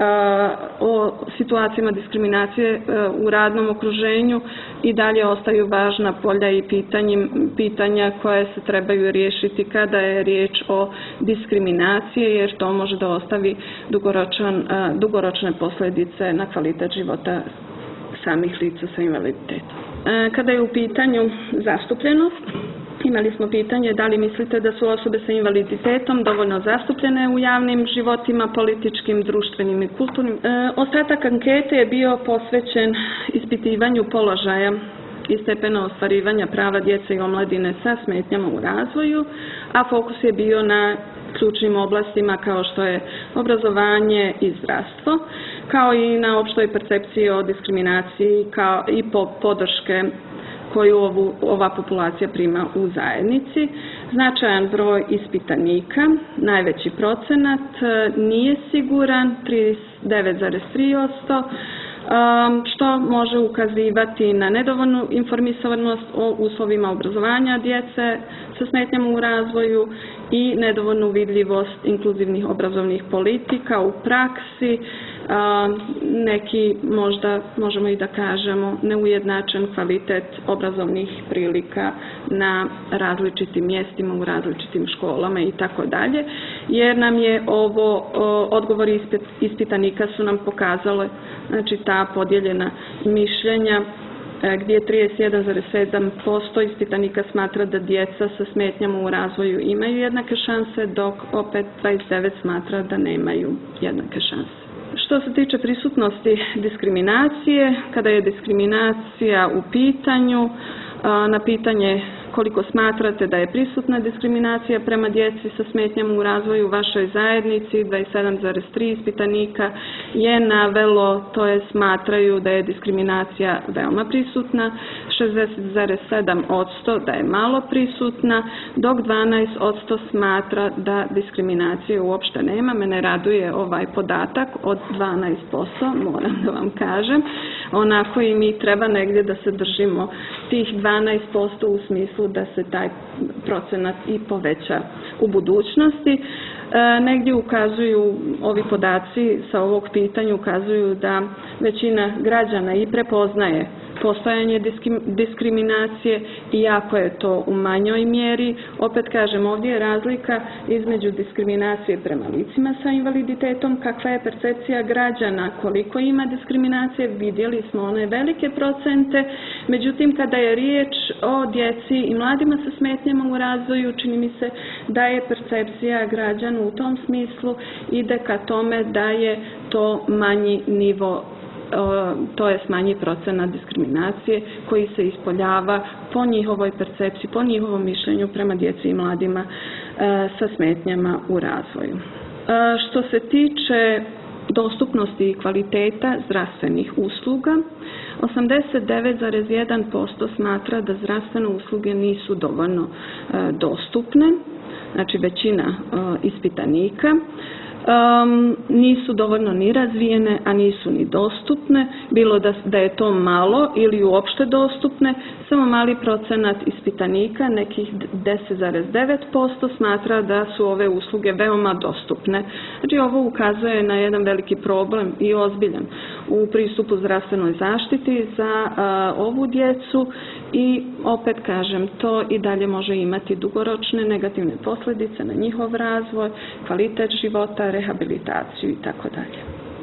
o situacijama diskriminacije u radnom okruženju, i dalje ostaju važna polja i pitanja koje se trebaju riješiti kada je riječ o diskriminaciji, jer to može da ostavi dugoročan, dugoročne posljedice na kvalitet života samih lica sa invaliditetom. Kada je u pitanju zastupljenost, imali smo pitanje da li mislite da su osobe sa invaliditetom dovoljno zastupljene u javnim životima, političkim, društvenim i kulturnim. Ostatak ankete je bio posvećen ispitivanju položaja i stepena ostvarivanja prava djece i omladine sa smetnjama u razvoju, a fokus je bio na ključnim oblastima kao što je obrazovanje i zdravstvo, kao i na opštoj percepciji o diskriminaciji kao i po podrške koju ovu, ova populacija prima u zajednici. Značajan broj ispitanika, najveći procenat, nije siguran, trideset devet zarez tri posto, što može ukazivati na nedovoljnu informisanost o uslovima obrazovanja djece sa smetnjama u razvoju i nedovoljnu vidljivost inkluzivnih obrazovnih politika u praksi, neki možda možemo i da kažemo neujednačen kvalitet obrazovnih prilika na različitim mjestima u različitim školama i tako dalje, jer nam je ovo odgovori ispitanika su nam pokazale, znači, ta podijeljena mišljenja, gdje trideset jedan zarez sedam posto ispitanika smatra da djeca sa smetnjama u razvoju imaju jednake šanse, dok opet dvadeset devet smatra da nemaju jednake šanse. Što se tiče prisutnosti diskriminacije, kada je diskriminacija u pitanju, na pitanje koliko smatrate da je prisutna diskriminacija prema djeci sa smetnjama u razvoju u vašoj zajednici, dvadeset sedam zarez tri ispitanika je navelo, to je smatraju da je diskriminacija veoma prisutna, šezdeset zarez sedam posto da je malo prisutna, dok dvanaest posto smatra da diskriminacije uopšte nema. Mene raduje ovaj podatak od dvanaest posto, moram da vam kažem, onako i mi treba negdje da se držimo tih dvanaest posto u smislu da se taj procenat i poveća u budućnosti. E, negdje ukazuju, ovi podaci sa ovog pitanja ukazuju da većina građana i prepoznaje postojanje diskriminacije, iako je to u manjoj mjeri. Opet kažem, ovdje je razlika između diskriminacije prema licima sa invaliditetom, kakva je percepcija građana, koliko ima diskriminacije, vidjeli smo one velike procente, međutim kada je riječ o djeci i mladima sa smetnjama u razvoju, čini mi se da je percepcija građana u tom smislu ide ka tome da je to manji nivo, to je manji procenat diskriminacije koji se ispoljava po njihovoj percepciji, po njihovom mišljenju prema djeci i mladima sa smetnjama u razvoju. Što se tiče dostupnosti i kvaliteta zdravstvenih usluga, osamdeset devet zarez jedan posto smatra da zdravstvene usluge nisu dovoljno dostupne, znači većina ispitanika. Um, nisu dovoljno ni razvijene, a nisu ni dostupne, bilo da, da je to malo ili uopšte dostupne, samo mali procenat ispitanika, nekih deset zarez devet posto smatra da su ove usluge veoma dostupne. Znači ovo ukazuje na jedan veliki problem i ozbiljan u pristupu zdravstvenoj zaštiti za a, ovu djecu i opet kažem, to i dalje može imati dugoročne negativne posljedice na njihov razvoj, kvalitet života, rehabilitaciju i tako dalje.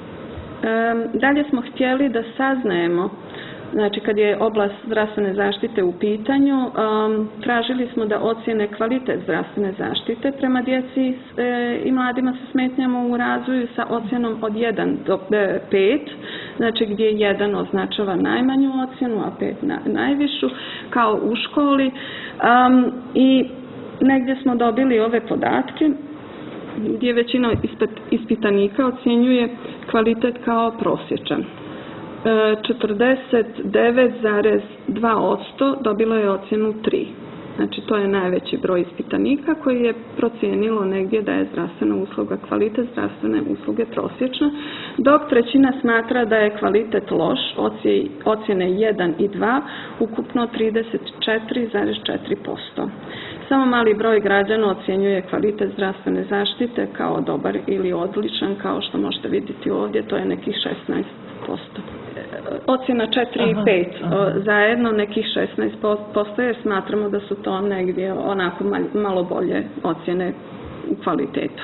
Dalje smo htjeli da saznajemo, znači kad je oblast zdravstvene zaštite u pitanju, um, tražili smo da ocjene kvalitet zdravstvene zaštite prema djeci e, i mladima sa smetnjama u razvoju sa ocjenom od jedan do pet, znači gdje jedan označava najmanju ocjenu, a pet na, najvišu, kao u školi. Um, I negdje smo dobili ove podatke gdje većina ispitanika ocjenjuje kvalitet kao prosječan. četrdeset devet zarez dva posto dobilo je ocjenu tri. Znači to je najveći broj ispitanika koji je procijenilo negdje da je zdravstvena usluga, kvalitet zdravstvene usluge prosječna, dok trećina smatra da je kvalitet loš, ocjene jedan i dva, ukupno trideset četiri zarez četiri posto. Samo mali broj građana ocjenjuje kvalitet zdravstvene zaštite kao dobar ili odličan, kao što možete vidjeti ovdje, to je nekih šesnaest posto. Ocjena četiri i pet zajedno nekih šesnaest posto jer smatramo da su to negdje onako malo bolje ocjene u kvalitetu.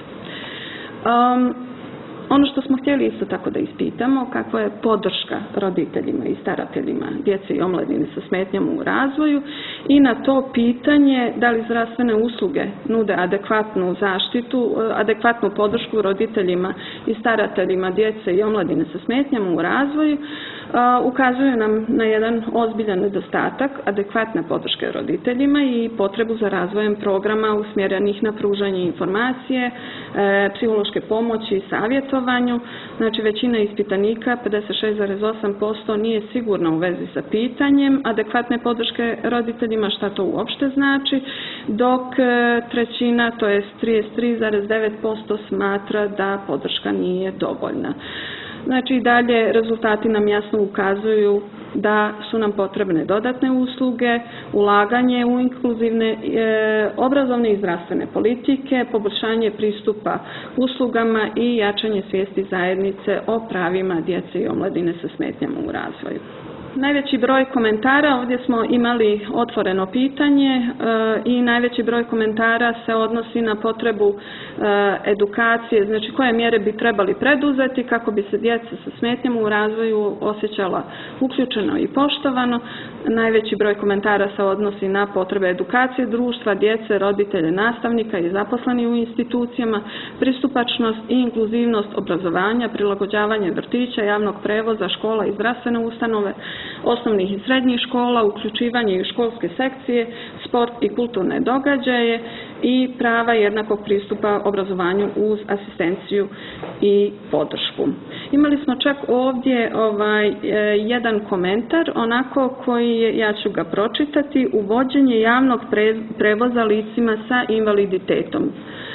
Um, Ono što smo htjeli isto tako da ispitamo, kakva je podrška roditeljima i starateljima djece i omladine sa smetnjama u razvoju i na to pitanje da li zdravstvene usluge nude adekvatnu zaštitu, adekvatnu podršku roditeljima i starateljima djece i omladine sa smetnjama u razvoju, ukazuje nam na jedan ozbiljan nedostatak adekvatne podrške roditeljima i potrebu za razvojem programa usmjerenih na pružanje informacije, psihološke pomoći i savjetovanju. Znači većina ispitanika, pedeset šest zarez osam posto, nije sigurna u vezi sa pitanjem adekvatne podrške roditeljima, šta to uopšte znači, dok trećina, to je trideset tri zarez devet posto, smatra da podrška nije dovoljna. Znači dalje rezultati nam jasno ukazuju da su nam potrebne dodatne usluge, ulaganje u inkluzivne e, obrazovne i zdravstvene politike, poboljšanje pristupa uslugama i jačanje svijesti zajednice o pravima djece i omladine sa smetnjama u razvoju. najveći broj komentara, ovdje smo imali otvoreno pitanje e, i najveći broj komentara se odnosi na potrebu e, edukacije, znači koje mjere bi trebali preduzeti kako bi se djeca sa smetnjama u razvoju osjećala uključeno i poštovano. Najveći broj komentara se odnosi na potrebe edukacije društva, djece, roditelje, nastavnika i zaposleni u institucijama, pristupačnost i inkluzivnost obrazovanja, prilagođavanje vrtića, javnog prevoza, škola i zdravstvene ustanove, osnovnih i srednjih škola, uključivanje u školske sekcije, sport i kulturne događaje i prava jednakog pristupa obrazovanju uz asistenciju i podršku. Imali smo čak ovdje ovaj, jedan komentar, onako koji je, ja ću ga pročitati, uvođenje javnog prevoza licima sa invaliditetom.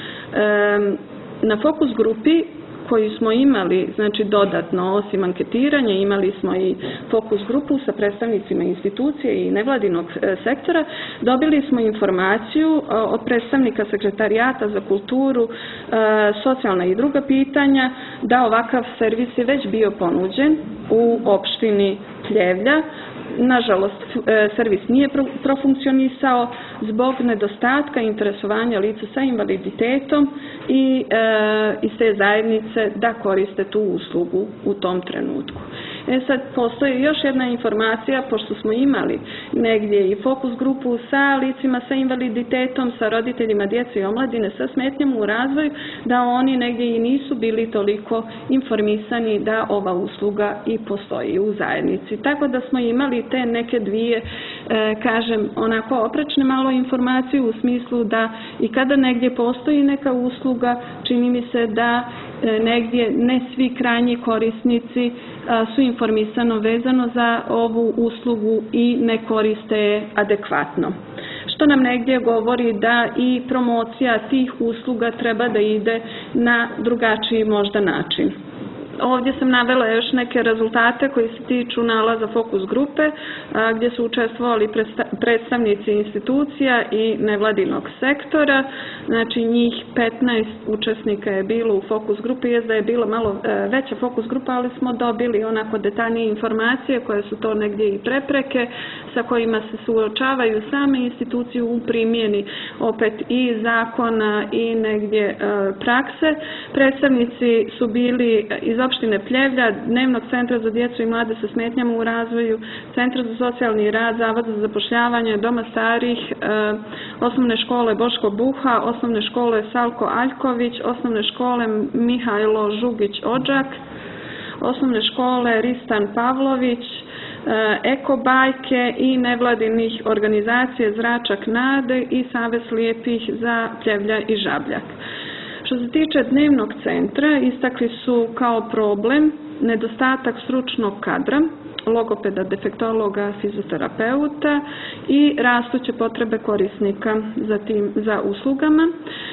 Na fokus grupi koju smo imali, znači dodatno osim anketiranja, imali smo i fokus grupu sa predstavnicima institucije i nevladinog sektora, dobili smo informaciju od predstavnika Sekretarijata za kulturu, socijalna i druga pitanja, da ovakav servis je već bio ponuđen u opštini Pljevlja. Nažalost, servis nije profunkcionisao zbog nedostatka interesovanja lica sa invaliditetom i e, iz te zajednice da koriste tu uslugu u tom trenutku. E sad, postoji još jedna informacija, pošto smo imali negdje i fokus grupu sa licima sa invaliditetom, sa roditeljima djece i omladine sa smetnjama u razvoju, da oni negdje i nisu bili toliko informisani da ova usluga i postoji u zajednici. Tako da smo imali te neke dvije, e, kažem, onako oprečne malo informacije u smislu da i kada negdje postoji neka usluga, čini mi se da e, negdje ne svi krajnji korisnici a, su informisano vezano za ovu uslugu i ne koriste je adekvatno. Što nam negdje govori da i promocija tih usluga treba da ide na drugačiji možda način. Ovdje sam navela još neke rezultate koji se tiču nalaza fokus grupe, a, gdje su učestvovali predstavnici institucija i nevladinog sektora. Znači njih petnaest učesnika je bilo u fokus grupi, jest da je bila malo e, veća fokus grupa, ali smo dobili onako detaljnije informacije koje su to negdje i prepreke sa kojima se suočavaju same institucije u primjeni opet i zakona i negdje e, prakse. Predstavnici su bili iz opštine Pljevlja, Dnevnog centra za djecu i mlade sa smetnjama u razvoju, Centra za socijalni rad, Zavod za zapošljavanje, Doma starih, e, osnovne škole Boško Buha, osnovne škole Salko Aljković, osnovne škole Mihajlo Žugić Odžak, osnovne škole Ristan Pavlović, Eko bajke i nevladinih organizacija Zračak nade i Savez slijepih za Pljevlja i Žabljak. Što se tiče dnevnog centra, istakli su kao problem nedostatak stručnog kadra, logopeda, defektologa, fizioterapeuta i rastuće potrebe korisnika za, tim, za uslugama.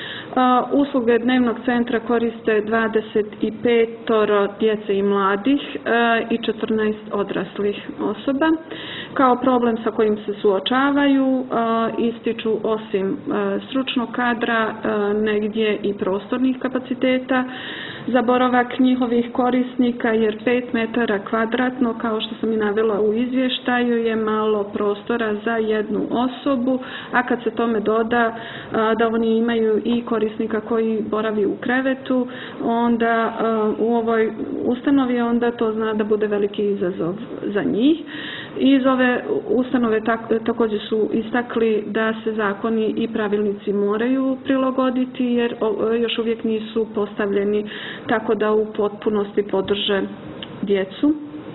Uh, usluge dnevnog centra koriste dvadeset pet djece i mladih uh, i četrnaest odraslih osoba. Kao problem sa kojim se suočavaju uh, ističu osim uh, stručnog kadra uh, negdje i prostornih kapaciteta za boravak njihovih korisnika, jer pet metara kvadratno, kao što sam i navela u izvještaju, je malo prostora za jednu osobu, a kad se tome doda uh, da oni imaju i korisnika koji boravi u krevetu, onda uh, u ovoj ustanovi onda to zna da bude veliki izazov za njih. Iz ove ustanove tak, također su istakli da se zakoni i pravilnici moraju prilagoditi, jer o, još uvijek nisu postavljeni tako da u potpunosti podrže djecu.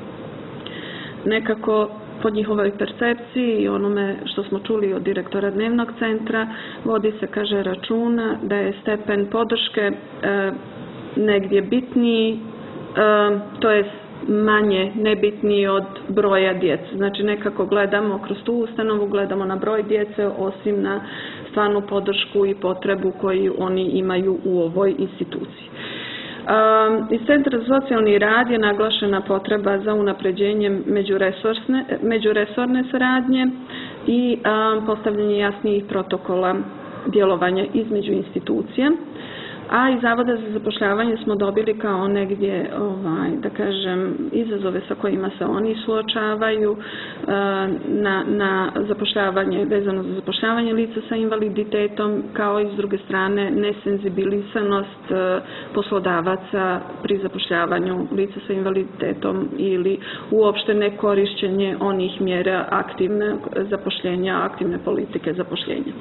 Nekako po njihovoj percepciji i onome što smo čuli od direktora dnevnog centra, vodi se, kaže, računa da je stepen podrške e, negdje bitniji, e, to je manje nebitniji od broja djece. Znači nekako gledamo kroz tu ustanovu, gledamo na broj djece, osim na stvarnu podršku i potrebu koju oni imaju u ovoj instituciji. Um, iz Centra za socijalni rad je naglašena potreba za unapređenjem međuresorne, međuresorne saradnje i um, postavljanje jasnijih protokola djelovanja između institucija. a iz Zavoda za zapošljavanje smo dobili kao negdje, ovaj, da kažem, izazove sa kojima se oni suočavaju na, na zapošljavanje, vezano za zapošljavanje lica sa invaliditetom, kao i s druge strane nesenzibilisanost poslodavaca pri zapošljavanju lica sa invaliditetom ili uopšte nekorišćenje onih mjera aktivne zapošljenja, aktivne politike zapošljenja.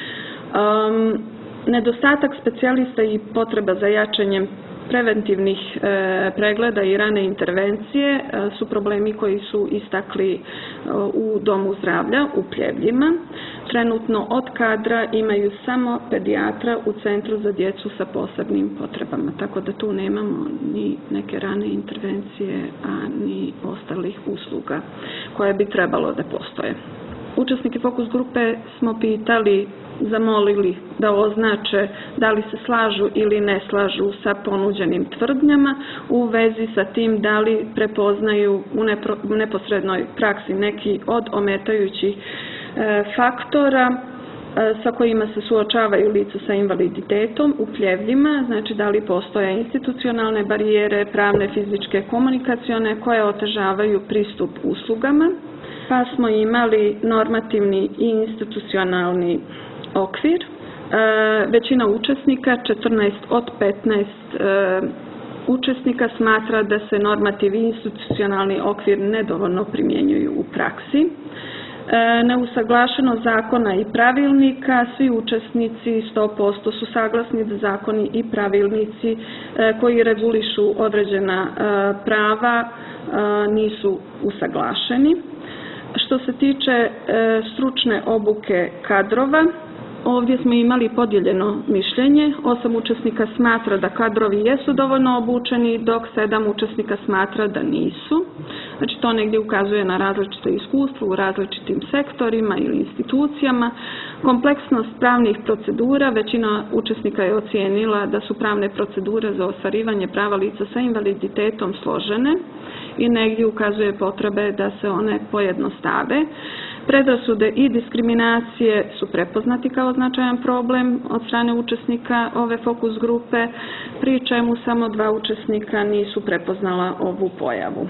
Um, nedostatak specijalista i potreba za jačanjem preventivnih e, pregleda i rane intervencije e, su problemi koji su istakli e, u Domu zdravlja u Pljevljima. Trenutno od kadra imaju samo pedijatra u Centru za djecu sa posebnim potrebama, tako da tu nemamo ni neke rane intervencije, a ni ostalih usluga koje bi trebalo da postoje. Učesnike fokus grupe smo pitali, zamolili da označe da li se slažu ili ne slažu sa ponuđenim tvrdnjama u vezi sa tim da li prepoznaju u, nepro, u neposrednoj praksi neki od ometajućih e, faktora e, sa kojima se suočavaju lica sa invaliditetom u Pljevljima, znači da li postoje institucionalne barijere, pravne, fizičke, komunikacione koje otežavaju pristup uslugama, pa smo imali normativni i institucionalni okvir. E, većina učesnika, četrnaest od petnaest e, učesnika, smatra da se normativ i institucionalni okvir nedovoljno primjenjuju u praksi. E, neusaglašenost zakona i pravilnika, svi učesnici sto posto su saglasni da zakoni i pravilnici e, koji regulišu određena e, prava e, nisu usaglašeni. Što se tiče e, stručne obuke kadrova, ovdje smo imali podijeljeno mišljenje. Osam učesnika smatra da kadrovi jesu dovoljno obučeni, dok sedam učesnika smatra da nisu. Znači to negdje ukazuje na različite iskustvo u različitim sektorima ili institucijama. Kompleksnost pravnih procedura, većina učesnika je ocijenila da su pravne procedure za ostvarivanje prava lica sa invaliditetom složene i negdje ukazuje potrebe da se one pojednostave. Predrasude i diskriminacije su prepoznati kao značajan problem od strane učesnika ove fokus grupe, pri čemu samo dva učesnika nisu prepoznala ovu pojavu.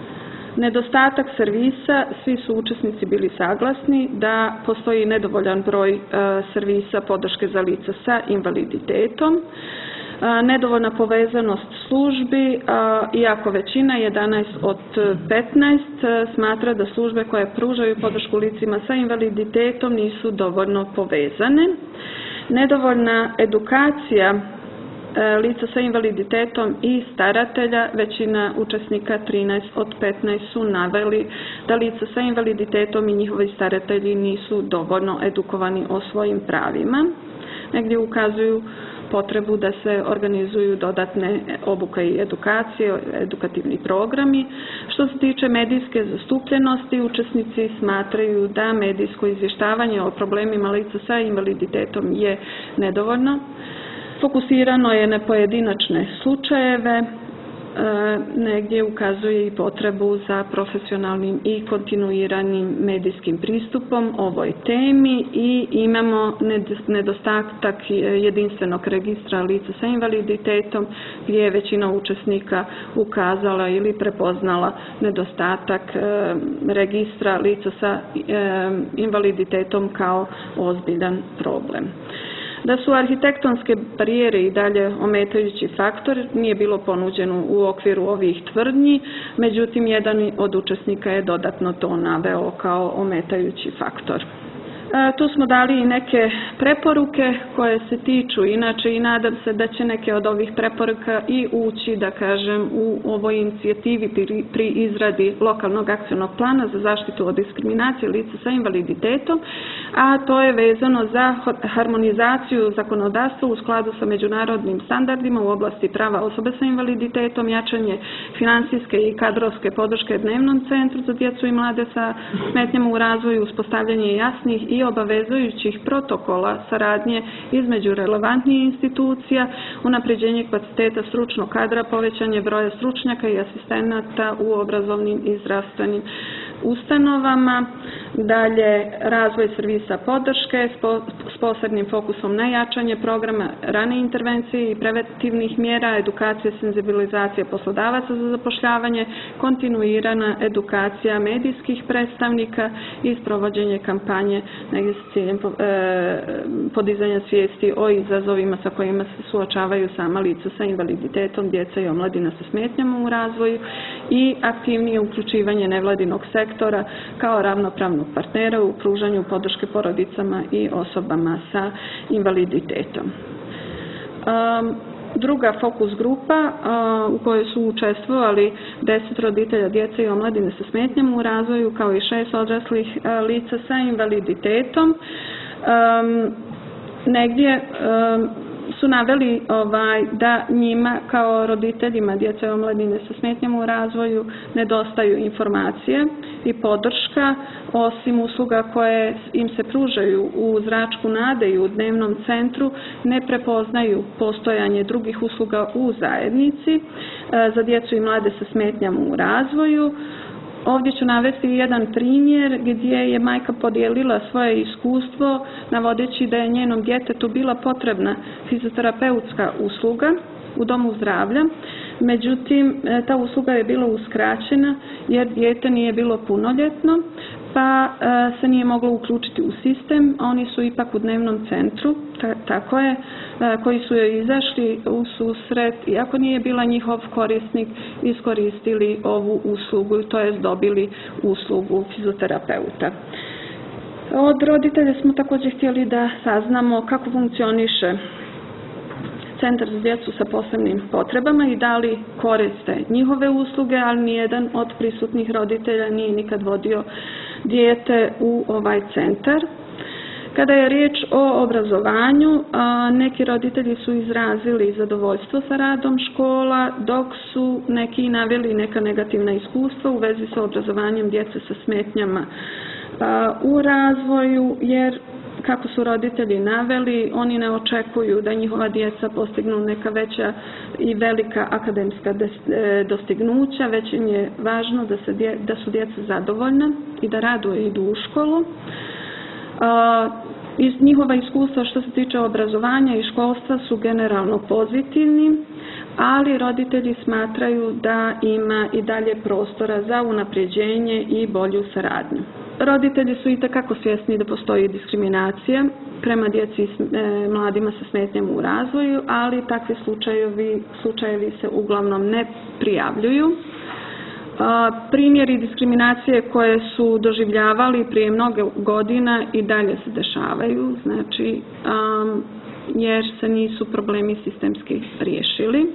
Nedostatak servisa, svi su učesnici bili saglasni da postoji nedovoljan broj e, servisa podrške za lica sa invaliditetom. Nedovoljna povezanost službi, iako većina, jedanaest od petnaest, smatra da službe koje pružaju podršku licima sa invaliditetom nisu dovoljno povezane. Nedovoljna edukacija lica sa invaliditetom i staratelja, većina učesnika, trinaest od petnaest, su naveli da lica sa invaliditetom i njihovi staratelji nisu dovoljno edukovani o svojim pravima. Negdje ukazuju potrebu da se organizuju dodatne obuke i edukacije, edukativni programi. Što se tiče medijske zastupljenosti, učesnici smatraju da medijsko izvještavanje o problemima lica sa invaliditetom je nedovoljno. Fokusirano je na pojedinačne slučajeve, negdje ukazuje i potrebu za profesionalnim i kontinuiranim medijskim pristupom ovoj temi i imamo nedostatak jedinstvenog registra lica sa invaliditetom gdje je većina učesnika ukazala ili prepoznala nedostatak registra lica sa invaliditetom kao ozbiljan problem. Da su arhitektonske barijere i dalje ometajući faktor nije bilo ponuđeno u okviru ovih tvrdnji, međutim jedan od učesnika je dodatno to naveo kao ometajući faktor. Tu smo dali i neke preporuke koje se tiču, inače i nadam se da će neke od ovih preporuka i ući, da kažem, u ovoj inicijativi pri, pri izradi lokalnog akcionog plana za zaštitu od diskriminacije lica sa invaliditetom, a to je vezano za harmonizaciju zakonodavstva u skladu sa međunarodnim standardima u oblasti prava osobe sa invaliditetom, jačanje financijske i kadrovske podrške dnevnom centru za djecu i mlade sa smetnjama u razvoju, uspostavljanje jasnih i obavezujućih protokola saradnje između relevantnih institucija, unapređenje kapaciteta stručnog kadra, povećanje broja stručnjaka i asistenata u obrazovnim i zdravstvenim ustanovama, dalje razvoj servisa podrške s posebnim fokusom na jačanje programa rane intervencije i preventivnih mjera, edukacije, senzibilizacije poslodavaca za zapošljavanje, kontinuirana edukacija medijskih predstavnika i sprovođenje kampanje negdje s ciljem podizanja svijesti o izazovima sa kojima se suočavaju sama lica sa invaliditetom, djeca i omladina sa smetnjama u razvoju i aktivnije uključivanje nevladinog sektora kao ravnopravnog partnera u pružanju podrške porodicama i osobama sa invaliditetom. Um, Druga fokus grupa uh, u kojoj su učestvovali deset roditelja djece i omladine sa smetnjama u razvoju kao i šest odraslih uh, lica sa invaliditetom. Um, negdje um, su naveli ovaj, da njima kao roditeljima djece i omladine sa smetnjama u razvoju nedostaju informacije i podrška, osim usluga koje im se pružaju u Zračku nade i u dnevnom centru, ne prepoznaju postojanje drugih usluga u zajednici za djecu i mlade sa smetnjama u razvoju. Ovdje ću navesti jedan primjer gdje je majka podijelila svoje iskustvo navodeći da je njenom djetetu bila potrebna fizioterapeutska usluga u domu zdravlja. Međutim, ta usluga je bila uskraćena jer dijete nije bilo punoljetno, pa se nije moglo uključiti u sistem. Oni su ipak u dnevnom centru, tako je, koji su joj izašli u susret, iako nije bila njihov korisnik, iskoristili ovu uslugu, to jest dobili uslugu fizioterapeuta. Od roditelja smo također htjeli da saznamo kako funkcioniše Centar za djecu sa posebnim potrebama i da li koriste njihove usluge, ali nijedan od prisutnih roditelja nije nikad vodio dijete u ovaj centar. Kada je riječ o obrazovanju, neki roditelji su izrazili zadovoljstvo sa radom škola, dok su neki naveli neka negativna iskustva u vezi sa obrazovanjem djece sa smetnjama u razvoju, jer kako su roditelji naveli, oni ne očekuju da njihova djeca postignu neka veća i velika akademska dostignuća, već im je važno da, se dje, da su djeca zadovoljna i da rado idu u školu. Iz njihova iskustva što se tiče obrazovanja i školstva su generalno pozitivni, ali roditelji smatraju da ima i dalje prostora za unapređenje i bolju saradnju. Roditelji su itekako svjesni da postoji diskriminacija prema djeci i mladima sa smetnjama u razvoju, ali takvi slučajevi, slučajevi se uglavnom ne prijavljuju. Primjeri diskriminacije koje su doživljavali prije mnogo godina i dalje se dešavaju, znači jer se nisu problemi sistemski riješili.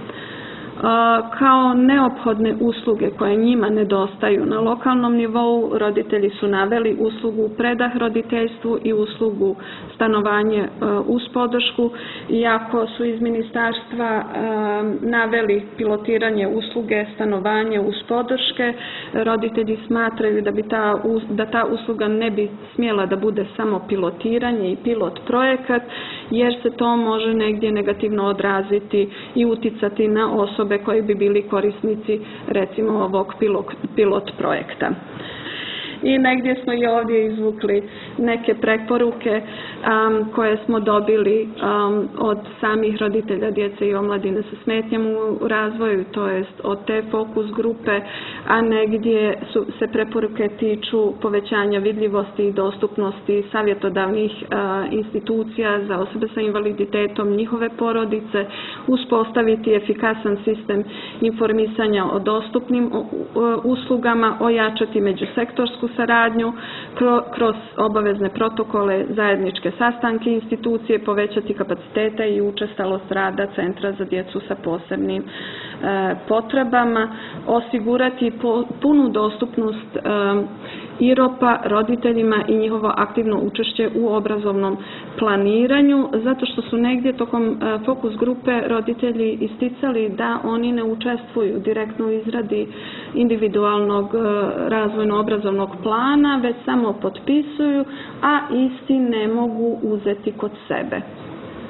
Kao neophodne usluge koje njima nedostaju na lokalnom nivou, roditelji su naveli uslugu predah roditeljstvu i uslugu stanovanje uz podršku, iako su iz ministarstva naveli pilotiranje usluge stanovanje uz podrške, roditelji smatraju da bi ta, da ta usluga ne bi smjela da bude samo pilotiranje i pilot projekat, jer se to može negdje negativno odraziti i uticati na osobe koji bi bili korisnici recimo ovog pilot, pilot projekta. I negdje smo i ovdje izvukli neke preporuke um, koje smo dobili um, od samih roditelja djece i omladine sa smetnjama u razvoju, to jest od te fokus grupe, a negdje su se preporuke tiču povećanja vidljivosti i dostupnosti savjetodavnih uh, institucija za osobe sa invaliditetom, njihove porodice, uspostaviti efikasan sistem informisanja o dostupnim uh, uslugama, ojačati međusektorsku saradnju kroz obavezne protokole, zajedničke sastanke institucije, povećati kapacitete i učestalost rada Centra za djecu sa posebnim e, potrebama, osigurati po, punu dostupnost e, I R O P-a roditeljima i njihovo aktivno učešće u obrazovnom planiranju, zato što su negdje tokom e, fokus grupe roditelji isticali da oni ne učestvuju direktno u izradi individualnog e, razvojno-obrazovnog plana, već samo potpisuju, a isti ne mogu uzeti kod sebe.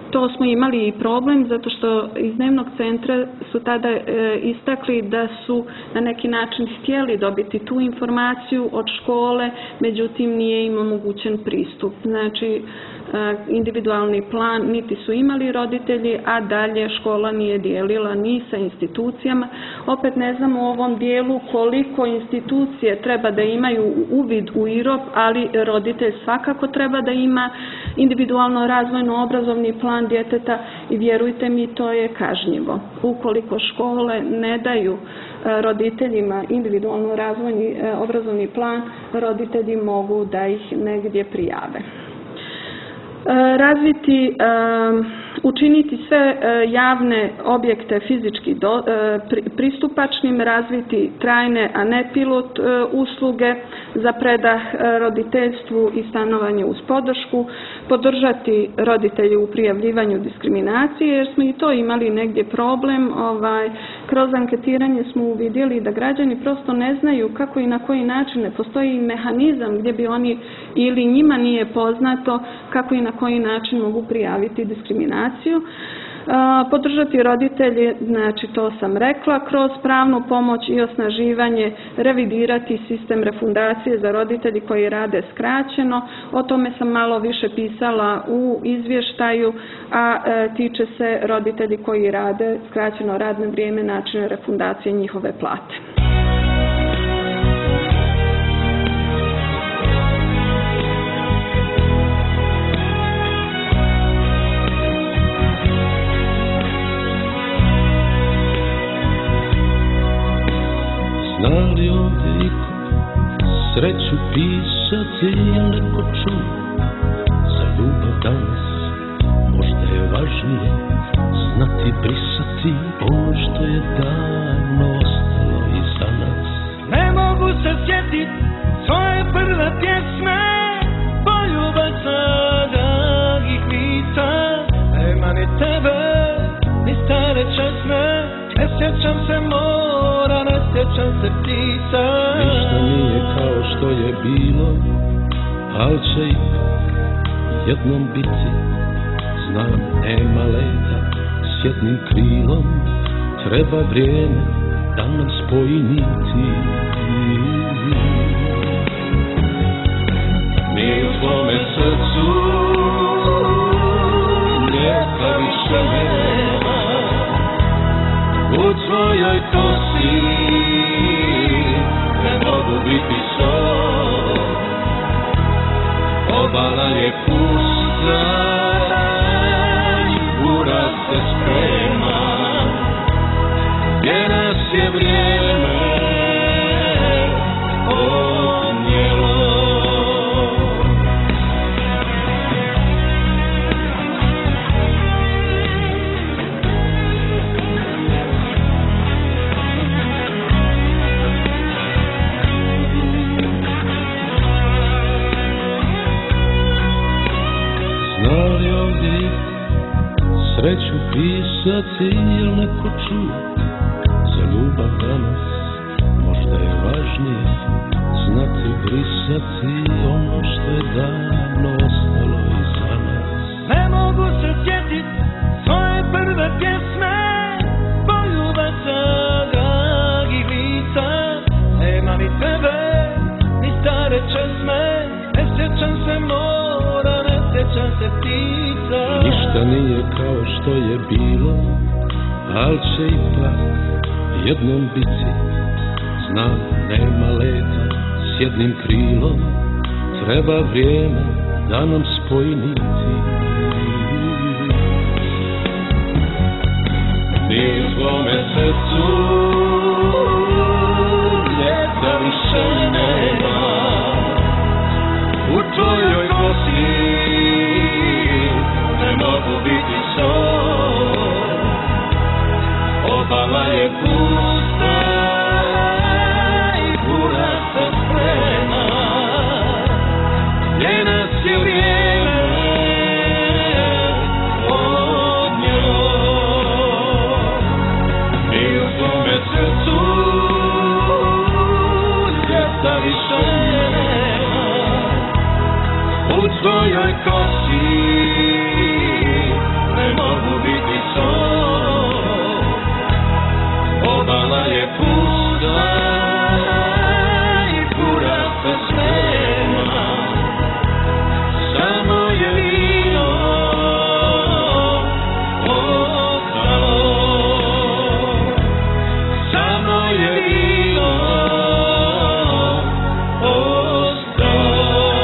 to smo imali i problem zato što iz dnevnog centra su tada e, istakli da su na neki način htjeli dobiti tu informaciju od škole, međutim nije im omogućen pristup. Znači, individualni plan niti su imali roditelji, a dalje škola nije dijelila ni sa institucijama. Opet ne znamo u ovom dijelu koliko institucije treba da imaju uvid u I R O P, ali roditelj svakako treba da ima individualno razvojno obrazovni plan djeteta i vjerujte mi, to je kažnjivo. Ukoliko škole ne daju roditeljima individualno razvojni obrazovni plan, roditelji mogu da ih negdje prijave. Razviti, učiniti sve javne objekte fizički do, pristupačnim, razviti trajne, a ne pilot usluge za predah roditeljstvu i stanovanje uz podršku, podržati roditelje u prijavljivanju diskriminacije, jer smo i to imali negdje problem. Ovaj, kroz anketiranje smo uvidjeli da građani prosto ne znaju kako i na koji način, ne postoji mehanizam gdje bi oni ili njima nije poznato kako i na koji način mogu prijaviti diskriminaciju. Podržati roditelje, znači to sam rekla, kroz pravnu pomoć i osnaživanje, revidirati sistem refundacije za roditelji koji rade skraćeno. O tome sam malo više pisala u izvještaju, a tiče se roditelji koji rade skraćeno radno vrijeme, načine refundacije njihove plate. Znali ovdje iko sreću pisati, jel neko čuo za ljubav danas? Možda je važnije znati brisati ono što je davno ostalo iza nas. Ne mogu se sjetit svoje prve pjesme, poljubaca dragih lica. Nema ni tebe, ni stare časme, ne sjećam se mora, ne sjećam se ptica. Ništa nije kao što je bilo, al će ipak jednom biti. Znam, nema leta s jednim krilom, treba vrijeme da nam spoji niti. Mi u tvome srcu ljeta više nema, u tvojoj kosi ne mogu biti sol. Obala je pusta i bura se sprema, gdje nas je vrijeme odnijelo. Znali ovdje sreću pisati, jel neko čuo za ljubav danas? Možda je važnije znati brisati ono što je davno ostalo iza nas. Ne mogu se sjetit svoje prve pjesme, poljubaca dragih lica. Nema ni tebe, ni stare česme, ne sjećam se mora, ne sjećam se ptica. Ništa nije kao što je bilo, al će ipak jednom biti. Znam, nema leta s jednim krilom, treba vrijeme da nam spoji niti. Ti u svome srcu ljeta više nema, u tvojoj kosi ne mogu biti sol. Obala je pusta i bura se sprema, gdje nas je vrijeme odnijelo. Mi u svome srcu ljeta više nema, u tvojoj kosi ne ne mogu biti to. Obala je pusta i pura pesema, samo je vino ostalo, samo je vino ostalo.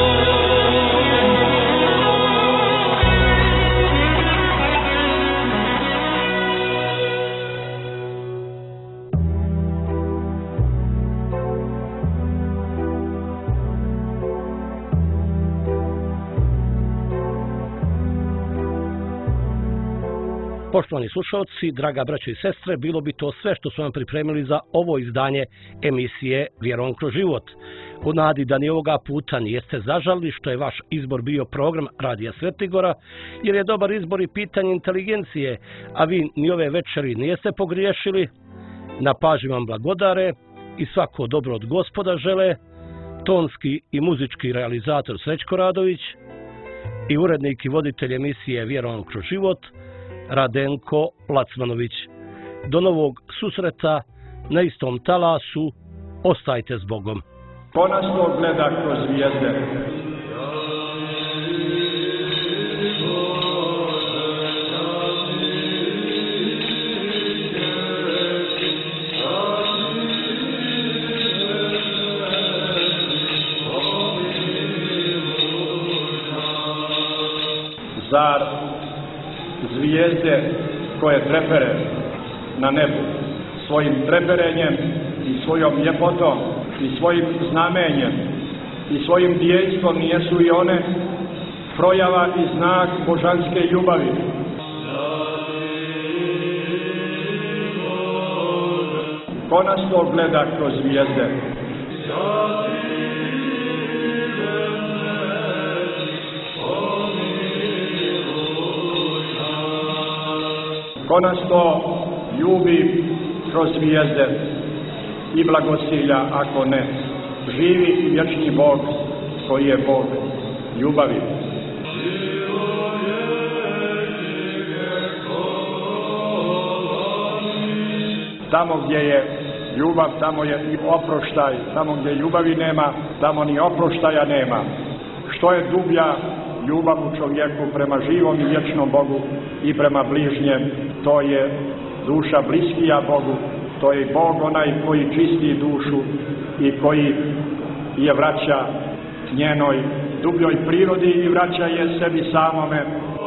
Poštovani slušalci, draga braćo i sestre, bilo bi to sve što su vam pripremili za ovo izdanje emisije Vjerom kroz život. U nadi da ni ovoga puta nijeste zažalili što je vaš izbor bio program Radija Svetigora, jer je dobar izbor i pitanje inteligencije, a vi ni ove večeri nijeste pogriješili, na pažnji vam blagodare i svako dobro od Gospoda žele, tonski i muzički realizator Srećko Radović i urednik i voditelj emisije Vjerom kroz život Radenko Lacmanović. Do novog susreta na istom talasu, ostajte s Bogom. Ko nas to gleda kroz zvijezde? Zar zvijezde koje trepere na nebu svojim treperenjem i svojom ljepotom i svojim znamenjem i svojim djejstvom nijesu i one projava i znak božanske ljubavi? Ko nas to gleda kroz zvijezde? Ko nas to ljubi kroz zvijezde i blagosilja, ako ne, živi i vječni Bog koji je Bog ljubavi. Tamo gdje je ljubav, tamo je i oproštaj. Tamo gdje ljubavi nema, tamo ni oproštaja nema. Što je dublja ljubav u čovjeku prema živom i vječnom Bogu i prema bližnjem, to je duša bliskija Bogu, to je Bog onaj koji čisti dušu i koji je vraća njenoj dubljoj prirodi i vraća je sebi samome.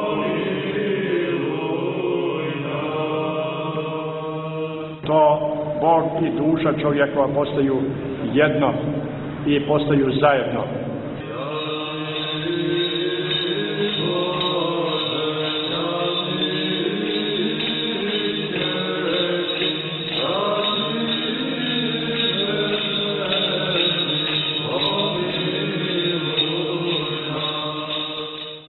To Bog i duša čovjekova postaju jedno i postaju zajedno.